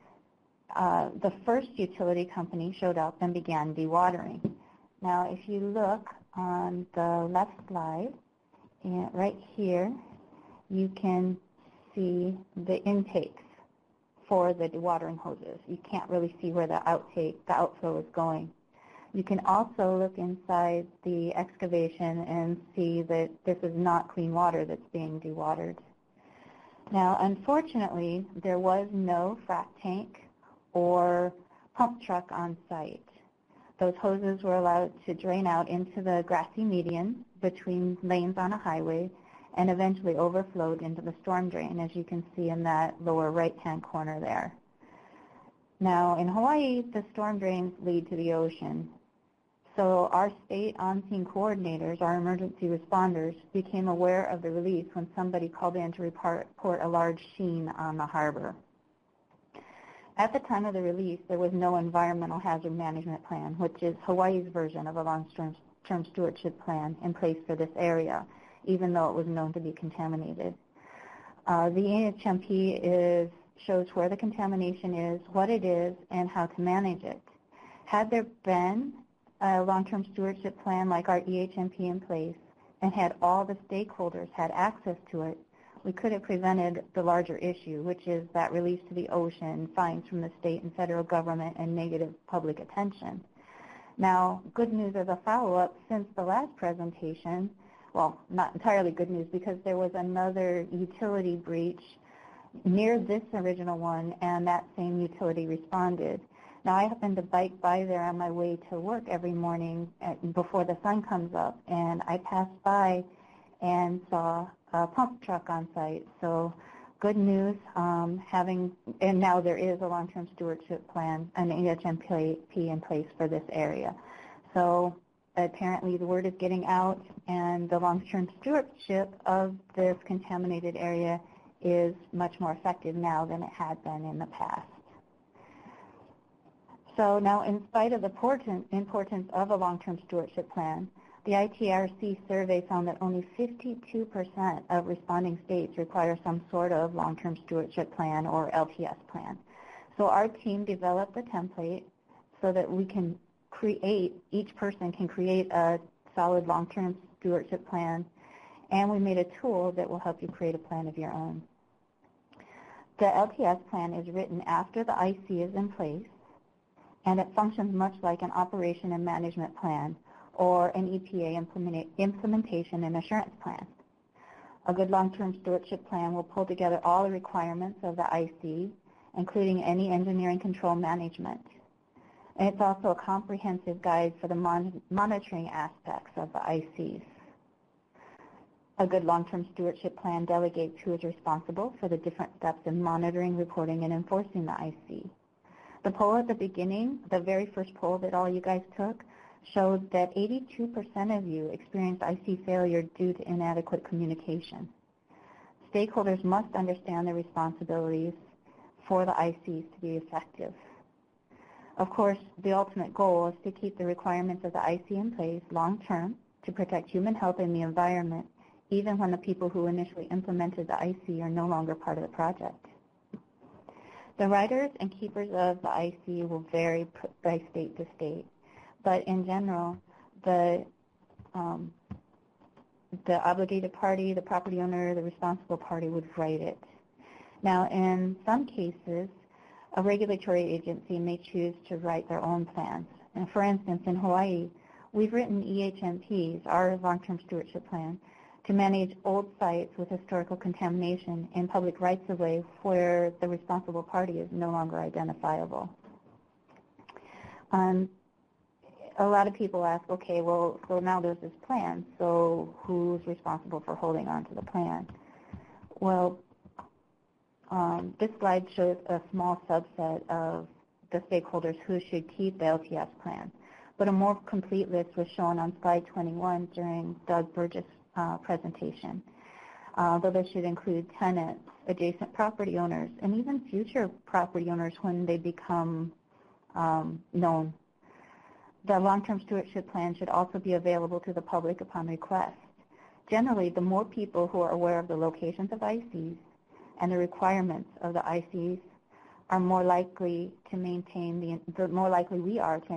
The first utility company showed up and began dewatering. Now, if you look on the left slide, and right here, you can see the intakes for the dewatering hoses. You can't really see where the outflow is going. You can also look inside the excavation and see that this is not clean water that's being dewatered. Now, unfortunately, there was no frac tank or pump truck on site. Those hoses were allowed to drain out into the grassy median between lanes on a highway and eventually overflowed into the storm drain, as you can see in that lower right-hand corner there. Now, in Hawaii, the storm drains lead to the ocean. So our state on-scene coordinators, our emergency responders, became aware of the release when somebody called in to report a large sheen on the harbor. At the time of the release, there was no environmental hazard management plan, which is Hawaii's version of a long-term stewardship plan in place for this area, even though it was known to be contaminated. The EHMP shows where the contamination is, what it is, and how to manage it. Had there been a long-term stewardship plan like our EHMP in place, and had all the stakeholders had access to it, we could have prevented the larger issue, which is that release to the ocean, fines from the state and federal government, and negative public attention. Now, good news as a follow-up, since the last presentation, well, not entirely good news, because there was another utility breach near this original one, and that same utility responded. Now, I happen to bike by there on my way to work every morning before the sun comes up, and I passed by and saw a pump truck on site. So good news, and now there is a long-term stewardship plan, an EHMP in place for this area. So apparently the word is getting out, and the long-term stewardship of this contaminated area is much more effective now than it had been in the past. So now, in spite of the importance of a long-term stewardship plan, the ITRC survey found that only 52% of responding states require some sort of long-term stewardship plan or LTS plan. So our team developed a template so that we can each person can create a solid long-term stewardship plan, and we made a tool that will help you create a plan of your own. The LTS plan is written after the IC is in place, and it functions much like an operation and management plan or an EPA implementation and assurance plan. A good long-term stewardship plan will pull together all the requirements of the IC, including any engineering control management. And it's also a comprehensive guide for the monitoring aspects of the ICs. A good long-term stewardship plan delegates who is responsible for the different steps in monitoring, reporting, and enforcing the IC. The poll at the beginning, the very first poll that all you guys took, showed that 82% of you experienced IC failure due to inadequate communication. Stakeholders must understand their responsibilities for the ICs to be effective. Of course, the ultimate goal is to keep the requirements of the IC in place long-term to protect human health and the environment, even when the people who initially implemented the IC are no longer part of the project. The writers and keepers of the IC will vary by state to state, but in general, the obligated party, the property owner, the responsible party would write it. Now, in some cases, a regulatory agency may choose to write their own plans. And for instance, in Hawaii, we've written EHMPs, our long-term stewardship plan, to manage old sites with historical contamination in public rights-of-way where the responsible party is no longer identifiable. A lot of people ask, okay, well, so now there's this plan, so who's responsible for holding on to the plan? Well, this slide shows a small subset of the stakeholders who should keep the LTS plan, but a more complete list was shown on slide 21 during Doug Burgess' presentation. Though this should include tenants, adjacent property owners, and even future property owners when they become known. The long-term stewardship plan should also be available to the public upon request. Generally, the more people who are aware of the locations of ICs and the requirements of the ICs are more likely to maintain the more likely we are to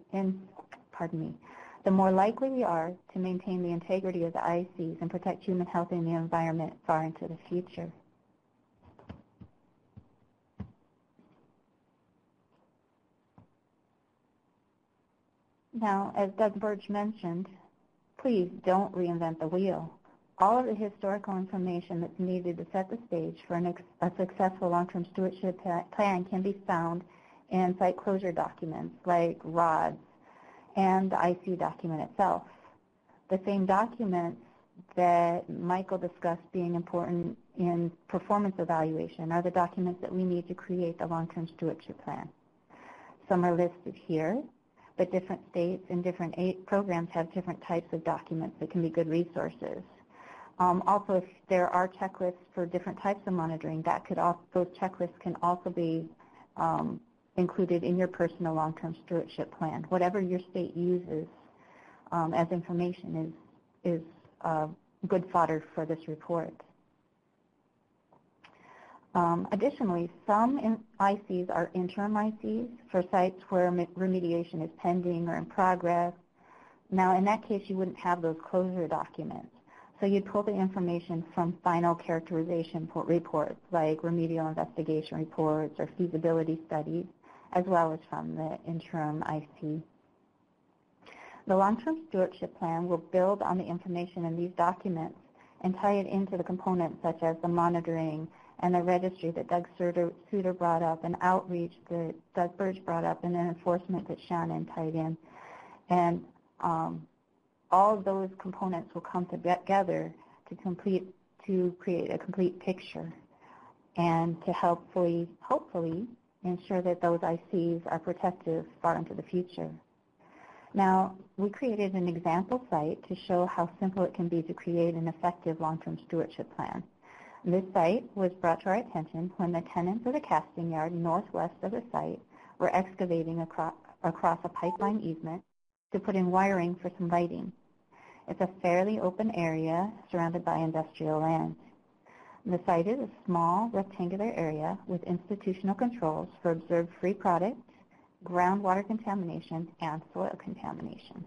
maintain the integrity of the ICs and protect human health and the environment far into the future. Now, as Doug Burge mentioned, please don't reinvent the wheel. All of the historical information that's needed to set the stage for a successful long-term stewardship plan can be found in site closure documents like RODS and the IC document itself. The same documents that Michael discussed being important in performance evaluation are the documents that we need to create the long-term stewardship plan. Some are listed here, but different states and different programs have different types of documents that can be good resources. Also, if there are checklists for different types of monitoring, those checklists can also be included in your personal long-term stewardship plan. Whatever your state uses as information is good fodder for this report. Additionally, some ICs are interim ICs for sites where remediation is pending or in progress. Now, in that case, you wouldn't have those closure documents. So you'd pull the information from final characterization reports like remedial investigation reports or feasibility studies, as well as from the interim IC. The long-term stewardship plan will build on the information in these documents and tie it into the components such as the monitoring and the registry that Doug Suter brought up, and outreach that Doug Burge brought up, and then enforcement that Shannon tied in. And all of those components will come together to create a complete picture and to hopefully ensure that those ICs are protective far into the future. Now, we created an example site to show how simple it can be to create an effective long-term stewardship plan. This site was brought to our attention when the tenants of the casting yard northwest of the site were excavating across a pipeline easement to put in wiring for some lighting. It's a fairly open area surrounded by industrial land. The site is a small rectangular area with institutional controls for observed free product, groundwater contamination, and soil contamination.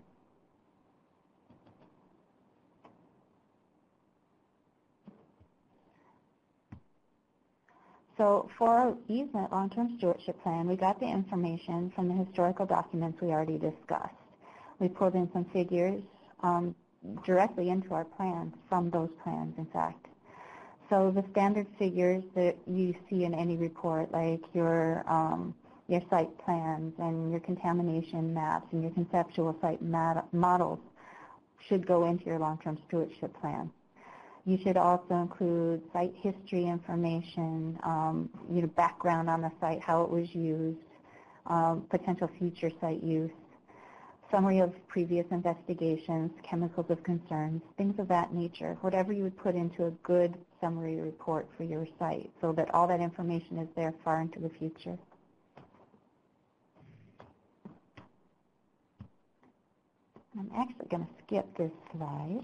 So for our easement long-term stewardship plan, we got the information from the historical documents we already discussed. We pulled in some figures directly into our plans from those plans, in fact. So the standard figures that you see in any report, like your site plans and your contamination maps and your conceptual site models, should go into your long-term stewardship plan. You should also include site history information, background on the site, how it was used, potential future site use, summary of previous investigations, chemicals of concerns, things of that nature, whatever you would put into a good summary report for your site so that all that information is there far into the future. I'm actually going to skip this slide.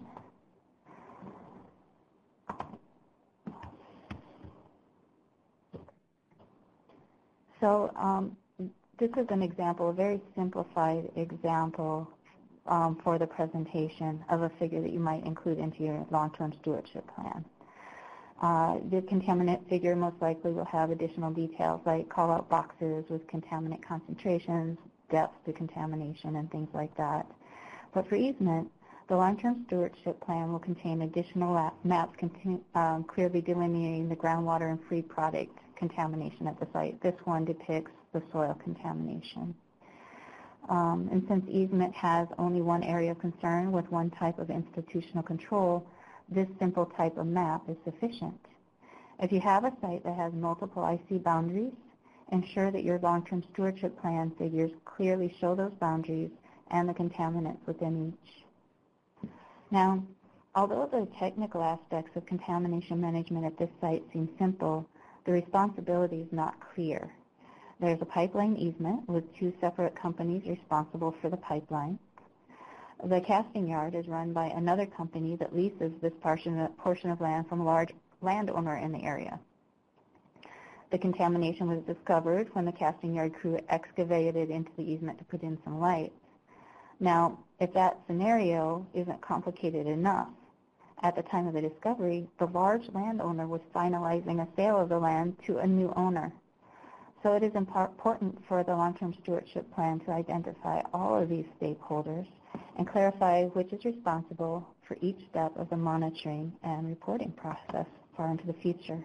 So this is an example, a very simplified example for the presentation of a figure that you might include into your long-term stewardship plan. The contaminant figure most likely will have additional details like call-out boxes with contaminant concentrations, depths to contamination, and things like that. But for easement, the long-term stewardship plan will contain additional maps clearly delineating the groundwater and free product contamination at the site. This one depicts the soil contamination. And since easement has only one area of concern with one type of institutional control, this simple type of map is sufficient. If you have a site that has multiple IC boundaries, ensure that your long-term stewardship plan figures clearly show those boundaries and the contaminants within each. Now, although the technical aspects of contamination management at this site seem simple, the responsibility is not clear. There's a pipeline easement with two separate companies responsible for the pipeline. The casting yard is run by another company that leases this portion of land from a large landowner in the area. The contamination was discovered when the casting yard crew excavated into the easement to put in some lights. Now, if that scenario isn't complicated enough, at the time of the discovery, the large landowner was finalizing a sale of the land to a new owner. So it is important for the long-term stewardship plan to identify all of these stakeholders and clarify which is responsible for each step of the monitoring and reporting process far into the future.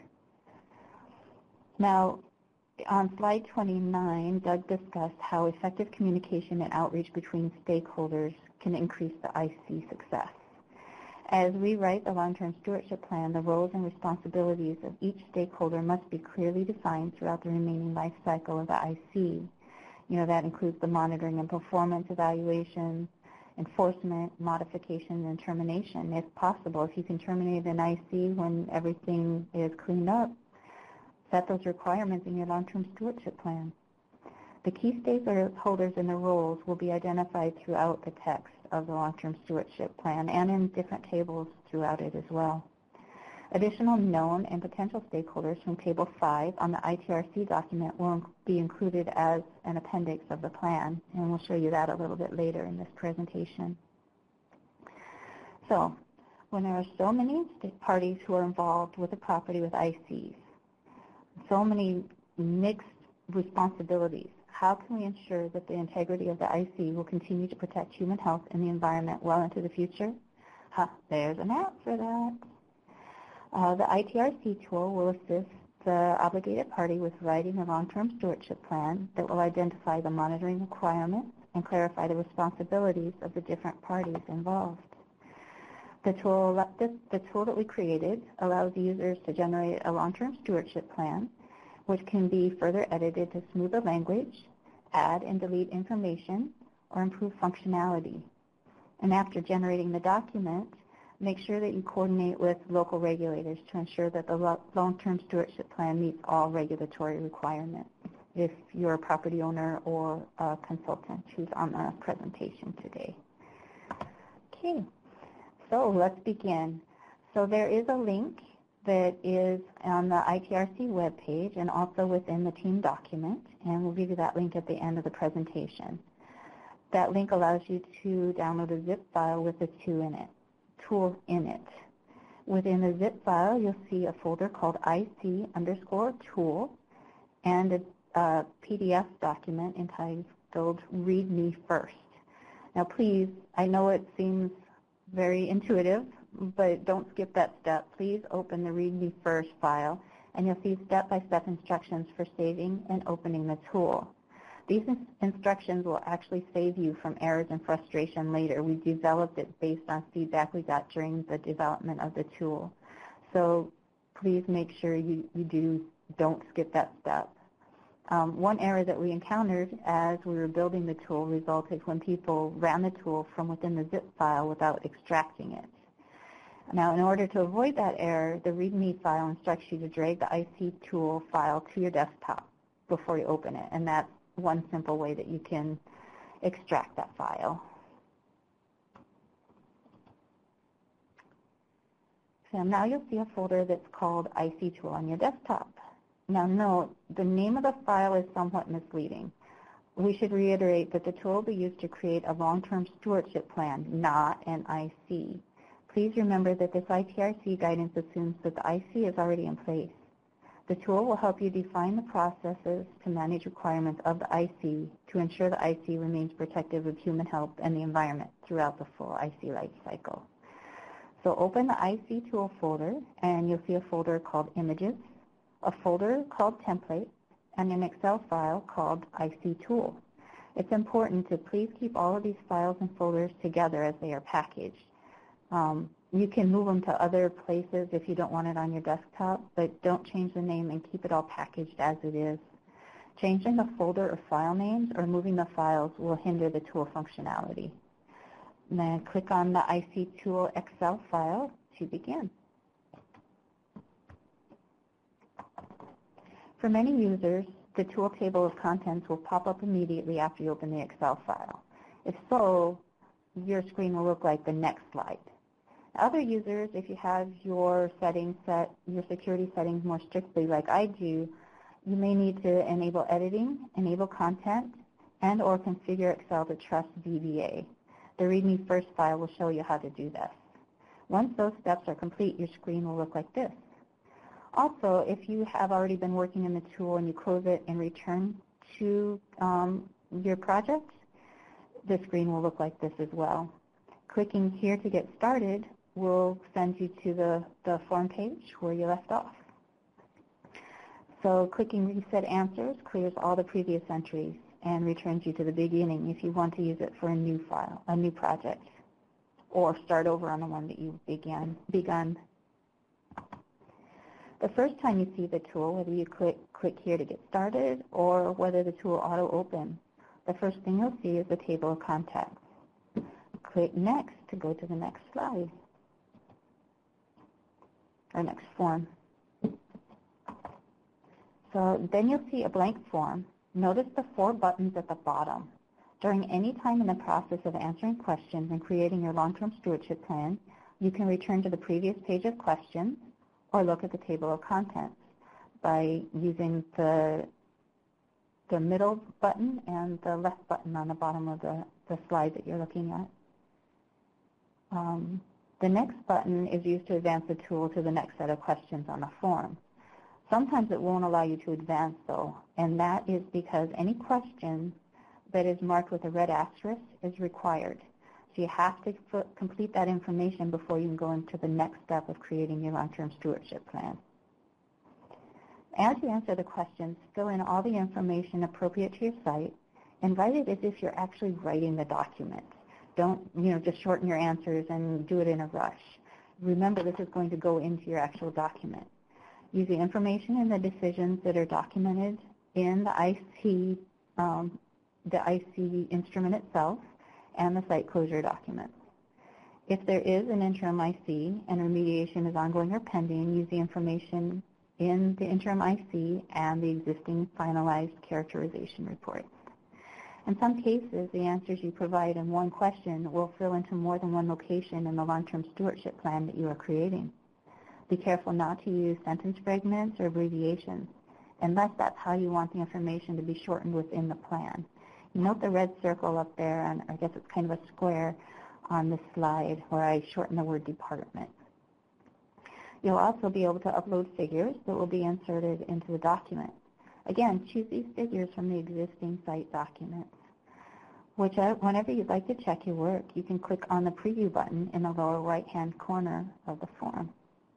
Now, on slide 29, Doug discussed how effective communication and outreach between stakeholders can increase the IC success. As we write the long-term stewardship plan, the roles and responsibilities of each stakeholder must be clearly defined throughout the remaining life cycle of the IC. That includes the monitoring and performance evaluation, enforcement, modification, and termination. If possible, if you can terminate an IC when everything is cleaned up, set those requirements in your long-term stewardship plan. The key stakeholders and their roles will be identified throughout the text of the long-term stewardship plan and in different tables throughout it as well. Additional known and potential stakeholders from Table 5 on the ITRC document will be included as an appendix of the plan, and we'll show you that a little bit later in this presentation. So, when there are so many parties who are involved with a property with ICs, so many mixed responsibilities, how can we ensure that the integrity of the IC will continue to protect human health and the environment well into the future? There's an app for that. The ITRC tool will assist the obligated party with writing a long-term stewardship plan that will identify the monitoring requirements and clarify the responsibilities of the different parties involved. The tool that we created allows users to generate a long-term stewardship plan, which can be further edited to smooth the language, add and delete information, or improve functionality. And after generating the document, make sure that you coordinate with local regulators to ensure that the long-term stewardship plan meets all regulatory requirements if you're a property owner or a consultant who's on the presentation today. Okay, so let's begin. So there is a link that is on the ITRC webpage and also within the team document, and we'll give you that link at the end of the presentation. That link allows you to download a zip file with the tool in it. Within the zip file, you'll see a folder called IC_tool and a PDF document entitled Read Me First. Now please, I know it seems very intuitive, but don't skip that step. Please open the Read Me First file, and you'll see step-by-step instructions for saving and opening the tool. These instructions will actually save you from errors and frustration later. We developed it based on feedback we got during the development of the tool. So please make sure you don't skip that step. One error that we encountered as we were building the tool resulted when people ran the tool from within the zip file without extracting it. Now, in order to avoid that error, the README file instructs you to drag the IC tool file to your desktop before you open it, and that's one simple way that you can extract that file. So now you'll see a folder that's called IC Tool on your desktop. Now note, the name of the file is somewhat misleading. We should reiterate that the tool will be used to create a long-term stewardship plan, not an IC. Please remember that this ITRC guidance assumes that the IC is already in place. The tool will help you define the processes to manage requirements of the IC to ensure the IC remains protective of human health and the environment throughout the full IC life cycle. So open the IC tool folder, and you'll see a folder called Images, a folder called Templates, and an Excel file called IC Tool. It's important to please keep all of these files and folders together as they are packaged. You can move them to other places if you don't want it on your desktop, but don't change the name and keep it all packaged as it is. Changing the folder or file names or moving the files will hinder the tool functionality. And then click on the IC Tool Excel file to begin. For many users, the tool table of contents will pop up immediately after you open the Excel file. If so, your screen will look like the next slide. Other users, if you have your settings set, your security settings more strictly like I do, you may need to enable editing, enable content, and or configure Excel to trust VBA. The README First file will show you how to do this. Once those steps are complete, your screen will look like this. Also, if you have already been working in the tool and you close it and return to your project, the screen will look like this as well. Clicking here to get started will send you to the form page where you left off. So clicking Reset Answers clears all the previous entries and returns you to the beginning if you want to use it for a new file, a new project, or start over on the one that you've begun. The first time you see the tool, whether you click here to get started or whether the tool auto-open, the first thing you'll see is the table of contents. Click Next to go to the next slide, or next form. So then you'll see a blank form. Notice the 4 buttons at the bottom. During any time in the process of answering questions and creating your long-term stewardship plan, you can return to the previous page of questions or look at the table of contents by using the middle button and the left button on the bottom of the slide that you're looking at. The next button is used to advance the tool to the next set of questions on the form. Sometimes it won't allow you to advance, though, and that is because any question that is marked with a red asterisk is required. So you have to complete that information before you can go into the next step of creating your long-term stewardship plan. As you answer the questions, fill in all the information appropriate to your site and write it as if you're actually writing the document. Don't, just shorten your answers and do it in a rush. Remember, this is going to go into your actual document. Use the information and the decisions that are documented in the IC instrument itself and the site closure document. If there is an interim IC and remediation is ongoing or pending, use the information in the interim IC and the existing finalized characterization reports. In some cases, the answers you provide in one question will fill into more than one location in the long-term stewardship plan that you are creating. Be careful not to use sentence fragments or abbreviations, unless that's how you want the information to be shortened within the plan. Note the red circle up there, and I guess it's kind of a square on this slide where I shorten the word department. You'll also be able to upload figures that will be inserted into the document. Again, choose these figures from the existing site documents. Whenever you'd like to check your work, you can click on the preview button in the lower right-hand corner of the form.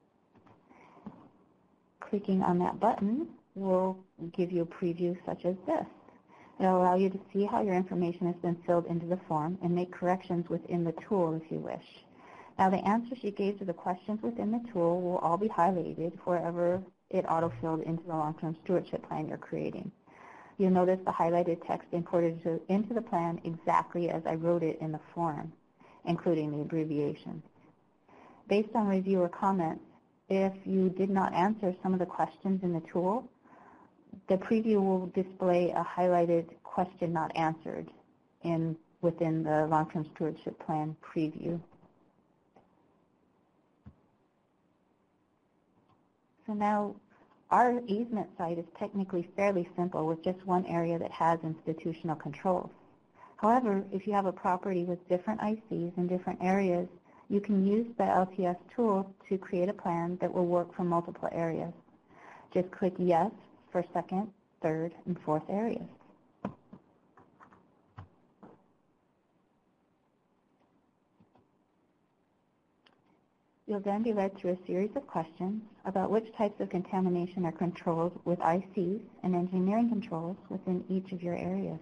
Clicking on that button will give you a preview such as this. It'll allow you to see how your information has been filled into the form and make corrections within the tool if you wish. Now, the answers you gave to the questions within the tool will all be highlighted wherever it auto-filled into the long-term stewardship plan you're creating. You'll notice the highlighted text imported into the plan exactly as I wrote it in the form, including the abbreviation. Based on reviewer comments, if you did not answer some of the questions in the tool, the preview will display a highlighted question not answered within the long-term stewardship plan preview. So now our easement site is technically fairly simple with just one area that has institutional controls. However, if you have a property with different ICs in different areas, you can use the LTS tool to create a plan that will work for multiple areas. Just click yes for second, third, and fourth areas. You'll then be led through a series of questions about which types of contamination are controlled with ICs and engineering controls within each of your areas.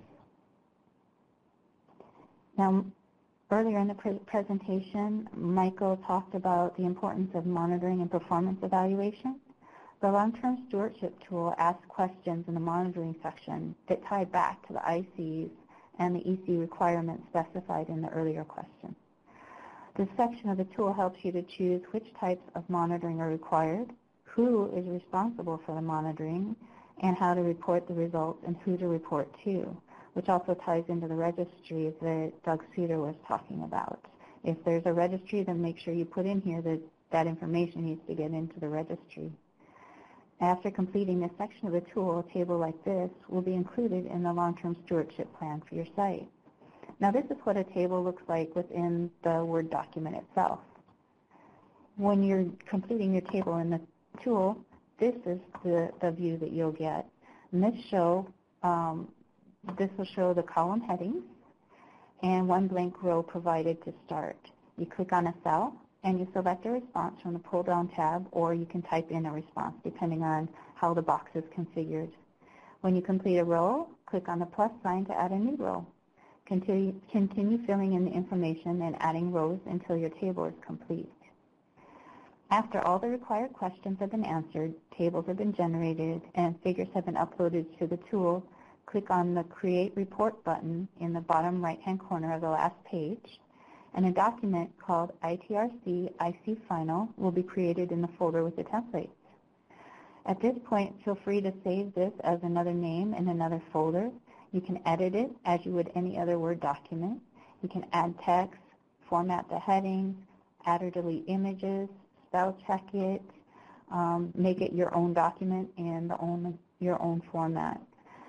Now, earlier in the presentation, Michael talked about the importance of monitoring and performance evaluation. The long-term stewardship tool asked questions in the monitoring section that tied back to the ICs and the EC requirements specified in the earlier question. This section of the tool helps you to choose which types of monitoring are required, who is responsible for the monitoring, and how to report the results and who to report to, which also ties into the registry that Doug Suter was talking about. If there's a registry, then make sure you put in here that that information needs to get into the registry. After completing this section of the tool, a table like this will be included in the long-term stewardship plan for your site. Now, this is what a table looks like within the Word document itself. When you're completing your table in the tool, this is the view that you'll get. And this will show the column headings and one blank row provided to start. You click on a cell and you select a response from the pull-down tab, or you can type in a response depending on how the box is configured. When you complete a row, click on the plus sign to add a new row. Continue filling in the information and adding rows until your table is complete. After all the required questions have been answered, tables have been generated, and figures have been uploaded to the tool, click on the Create Report button in the bottom right-hand corner of the last page, and a document called ITRC IC Final will be created in the folder with the templates. At this point, feel free to save this as another name in another folder. You can edit it as you would any other Word document. You can add text, format the headings, add or delete images, spell check it, make it your own document in your own format.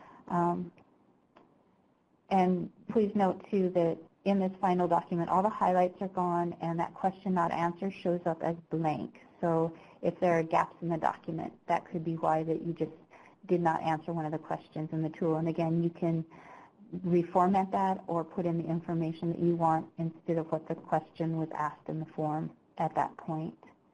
And please note, too, that in this final document, all the highlights are gone, and that question not answered shows up as blank. So if there are gaps in the document, that could be why that you just did not answer one of the questions in the tool. And again, you can reformat that or put in the information that you want instead of what the question was asked in the form at that point.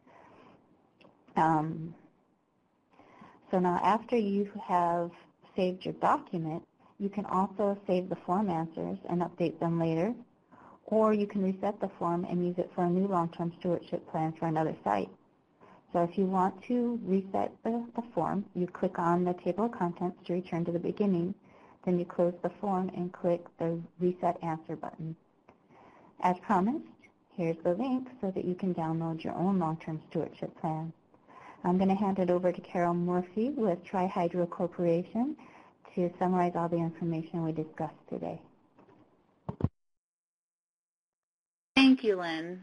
So now after you have saved your document, you can also save the form answers and update them later, or you can reset the form and use it for a new long-term stewardship plan for another site. So if you want to reset the form, you click on the table of contents to return to the beginning. Then you close the form and click the Reset Answer button. As promised, here's the link so that you can download your own long-term stewardship plan. I'm going to hand it over to Carol Murphy with Tri-Hydro Corporation to summarize all the information we discussed today. Thank you, Lynn.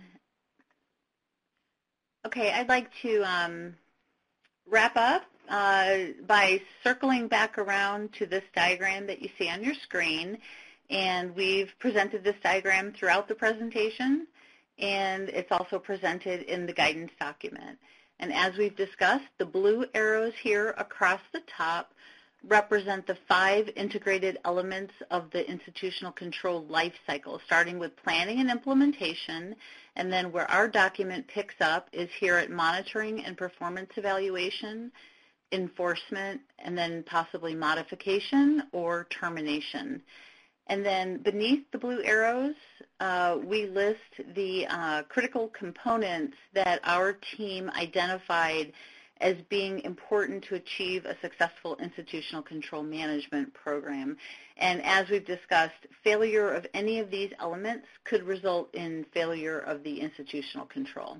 Okay, I'd like to wrap up by circling back around to this diagram that you see on your screen. And we've presented this diagram throughout the presentation, and it's also presented in the guidance document. And as we've discussed, the blue arrows here across the top represent the 5 integrated elements of the institutional control life cycle, starting with planning and implementation, and then where our document picks up is here at monitoring and performance evaluation, enforcement, and then possibly modification or termination. And then beneath the blue arrows, we list the critical components that our team identified as being important to achieve a successful institutional control management program. And as we've discussed, failure of any of these elements could result in failure of the institutional control.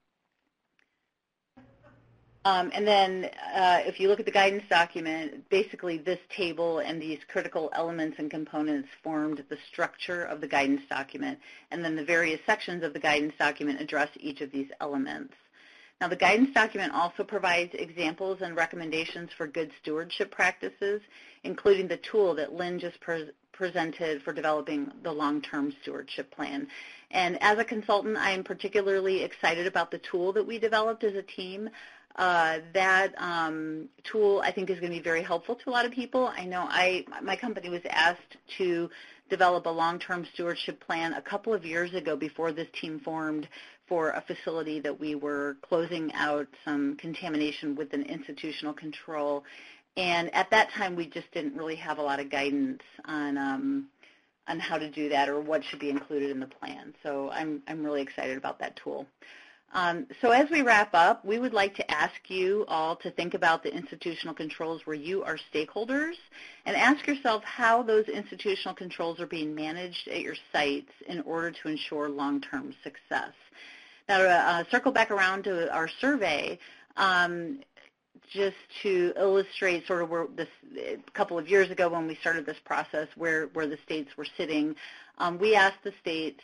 And then if you look at the guidance document, basically this table and these critical elements and components formed the structure of the guidance document, and then the various sections of the guidance document address each of these elements. Now, the guidance document also provides examples and recommendations for good stewardship practices, including the tool that Lynn just presented for developing the long-term stewardship plan. And as a consultant, I am particularly excited about the tool that we developed as a team. That tool, I think, is going to be very helpful to a lot of people. I know my company was asked to develop a long-term stewardship plan a couple of years ago before this team formed for a facility that we were closing out some contamination with an institutional control. And at that time, we just didn't really have a lot of guidance on how to do that or what should be included in the plan. So I'm really excited about that tool. So as we wrap up, we would like to ask you all to think about the institutional controls where you are stakeholders and ask yourself how those institutional controls are being managed at your sites in order to ensure long-term success. Now, to circle back around to our survey, just to illustrate sort of where this, a couple of years ago when we started this process, where the states were sitting, we asked the states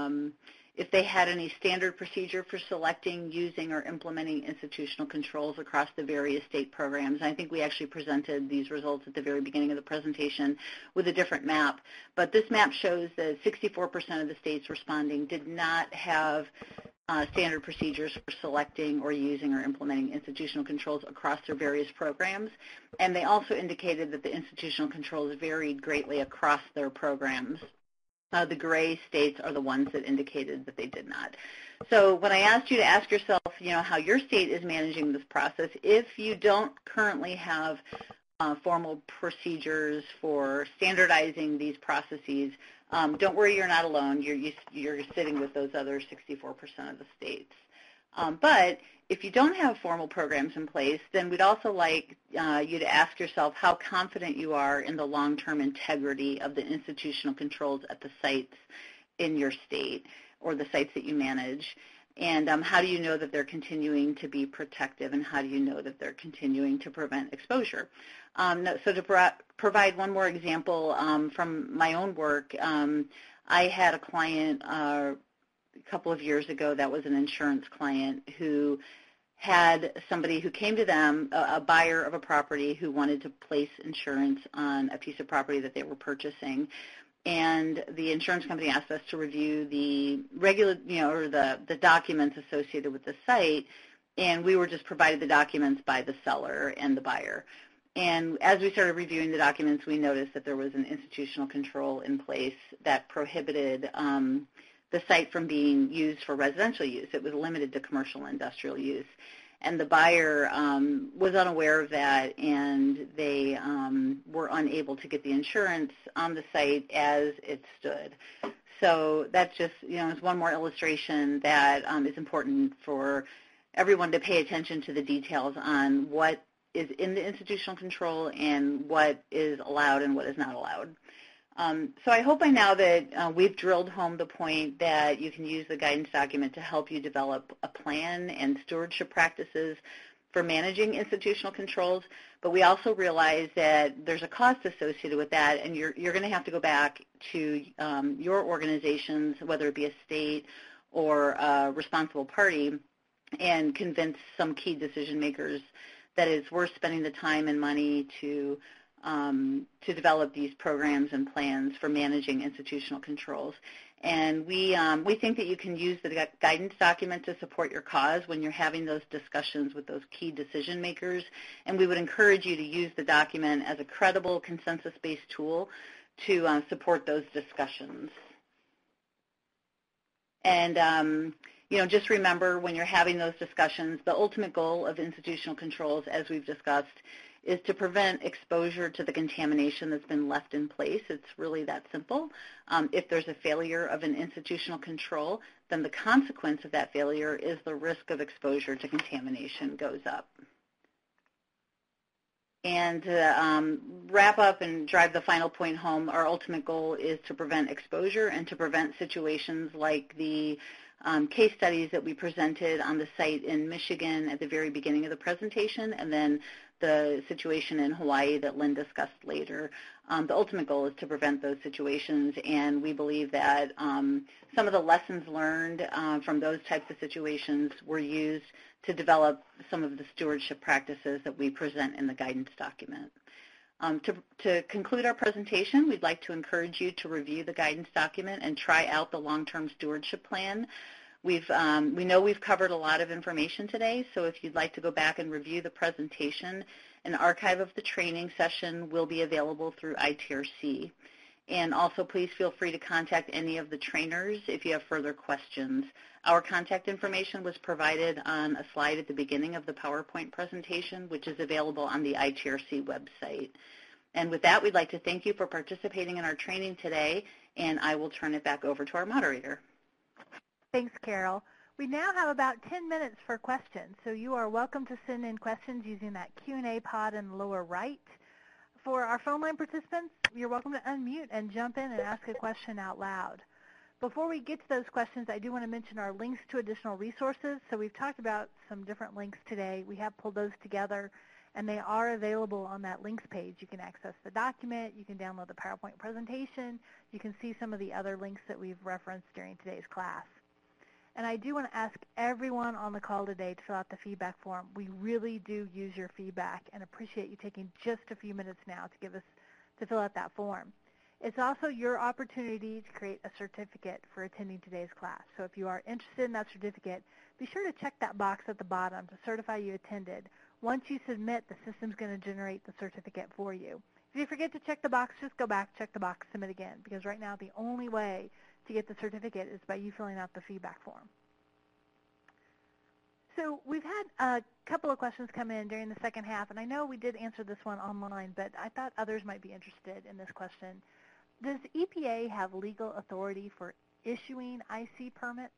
if they had any standard procedure for selecting, using, or implementing institutional controls across the various state programs. And I think we actually presented these results at the very beginning of the presentation with a different map. But this map shows that 64% of the states responding did not have standard procedures for selecting or using or implementing institutional controls across their various programs. And they also indicated that the institutional controls varied greatly across their programs. The gray states are the ones that indicated that they did not. So when I asked you to ask yourself, how your state is managing this process, if you don't currently have formal procedures for standardizing these processes, don't worry, you're not alone. You're sitting with those other 64% of the states. But if you don't have formal programs in place, then we'd also like you to ask yourself how confident you are in the long-term integrity of the institutional controls at the sites in your state or the sites that you manage. And how do you know that they're continuing to be protective, and how do you know that they're continuing to prevent exposure? So to provide one more example from my own work, I had a client a couple of years ago that was an insurance client who had somebody who came to them, a buyer of a property who wanted to place insurance on a piece of property that they were purchasing. And the insurance company asked us to review the regular, or the documents associated with the site, and we were just provided the documents by the seller and the buyer. And as we started reviewing the documents, we noticed that there was an institutional control in place that prohibited the site from being used for residential use. It was limited to commercial and industrial use. And the buyer was unaware of that, and they were unable to get the insurance on the site as it stood. So that's just, is one more illustration that is important for everyone to pay attention to the details on what is in the institutional control and what is allowed and what is not allowed. So I hope by now that we've drilled home the point that you can use the guidance document to help you develop a plan and stewardship practices for managing institutional controls, but we also realize that there's a cost associated with that, and you're going to have to go back to your organizations, whether it be a state or a responsible party, and convince some key decision makers that it's worth spending the time and money to develop these programs and plans for managing institutional controls. And we think that you can use the guidance document to support your cause when you're having those discussions with those key decision makers. And we would encourage you to use the document as a credible, consensus-based tool to support those discussions. And just remember when you're having those discussions, the ultimate goal of institutional controls, as we've discussed, is to prevent exposure to the contamination that's been left in place. It's really that simple. If there's a failure of an institutional control, then the consequence of that failure is the risk of exposure to contamination goes up. And to wrap up and drive the final point home, our ultimate goal is to prevent exposure and to prevent situations like the case studies that we presented on the site in Michigan at the very beginning of the presentation, and then the situation in Hawaii that Lynn discussed later. The ultimate goal is to prevent those situations, and we believe that some of the lessons learned from those types of situations were used to develop some of the stewardship practices that we present in the guidance document. To conclude our presentation, we'd like to encourage you to review the guidance document and try out the long-term stewardship plan. We know we've covered a lot of information today, so if you'd like to go back and review the presentation, an archive of the training session will be available through ITRC. And also, please feel free to contact any of the trainers if you have further questions. Our contact information was provided on a slide at the beginning of the PowerPoint presentation, which is available on the ITRC website. And with that, we'd like to thank you for participating in our training today, and I will turn it back over to our moderator. Thanks, Carol. We now have about 10 minutes for questions, so you are welcome to send in questions using that Q&A pod in the lower right. For our phone line participants, you're welcome to unmute and jump in and ask a question out loud. Before we get to those questions, I do want to mention our links to additional resources. So we've talked about some different links today. We have pulled those together, and they are available on that links page. You can access the document. You can download the PowerPoint presentation. You can see some of the other links that we've referenced during today's class. And I do want to ask everyone on the call today to fill out the feedback form. We really do use your feedback and appreciate you taking just a few minutes now to fill out that form. It's also your opportunity to create a certificate for attending today's class. So if you are interested in that certificate, be sure to check that box at the bottom to certify you attended. Once you submit, the system's going to generate the certificate for you. If you forget to check the box, just go back, check the box, submit again, because right now the only way to get the certificate is by you filling out the feedback form. So we've had a couple of questions come in during the second half, and I know we did answer this one online, but I thought others might be interested in this question. Does EPA have legal authority for issuing IC permits?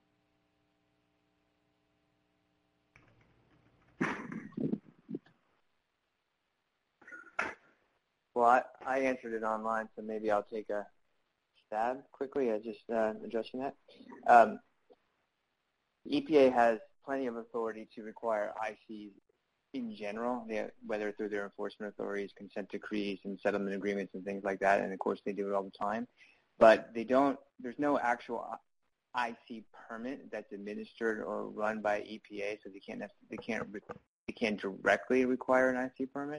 Well, I answered it online, so maybe I'll take a stab quickly at just addressing that. EPA has plenty of authority to require ICs in general, whether through their enforcement authorities, consent decrees, and settlement agreements and things like that, and of course they do it all the time. But there's no actual IC permit that's administered or run by EPA, so they can't directly require an IC permit.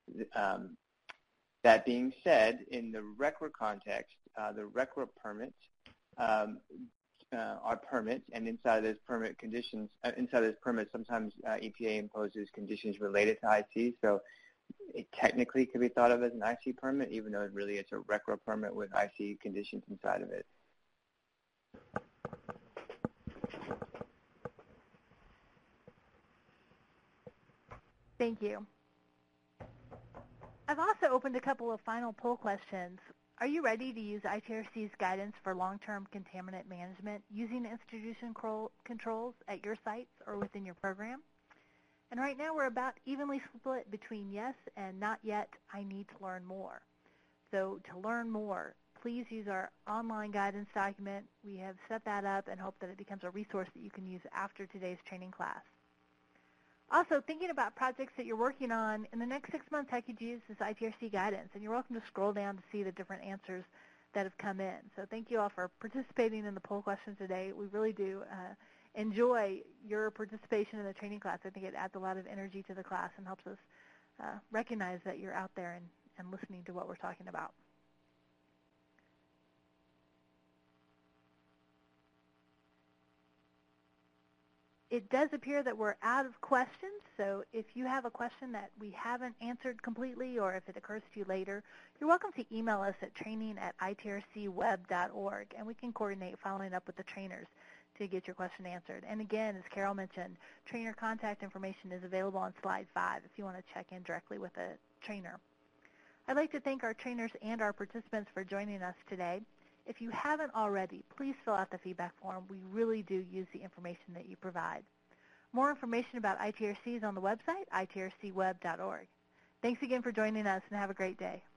That being said, in the RCRA context, the RCRA permits are permits, and inside of those permit conditions, inside of those permits, sometimes EPA imposes conditions related to IC. So it technically could be thought of as an IC permit, even though really it's a RCRA permit with IC conditions inside of it. Thank you. I've also opened a couple of final poll questions. Are you ready to use ITRC's guidance for long-term contaminant management using institution controls at your sites or within your program? And right now we're about evenly split between yes and not yet, I need to learn more. So to learn more, please use our online guidance document. We have set that up and hope that it becomes a resource that you can use after today's training class. Also, thinking about projects that you're working on, in the next 6 months, I could use this ITRC guidance, and you're welcome to scroll down to see the different answers that have come in. So thank you all for participating in the poll questions today. We really do enjoy your participation in the training class. I think it adds a lot of energy to the class and helps us recognize that you're out there and listening to what we're talking about. It does appear that we're out of questions, so if you have a question that we haven't answered completely or if it occurs to you later, you're welcome to email us at training@itrcweb.org, and we can coordinate following up with the trainers to get your question answered. And again, as Carol mentioned, trainer contact information is available on slide 5 if you want to check in directly with a trainer. I'd like to thank our trainers and our participants for joining us today. If you haven't already, please fill out the feedback form. We really do use the information that you provide. More information about ITRC is on the website, itrcweb.org. Thanks again for joining us, and have a great day.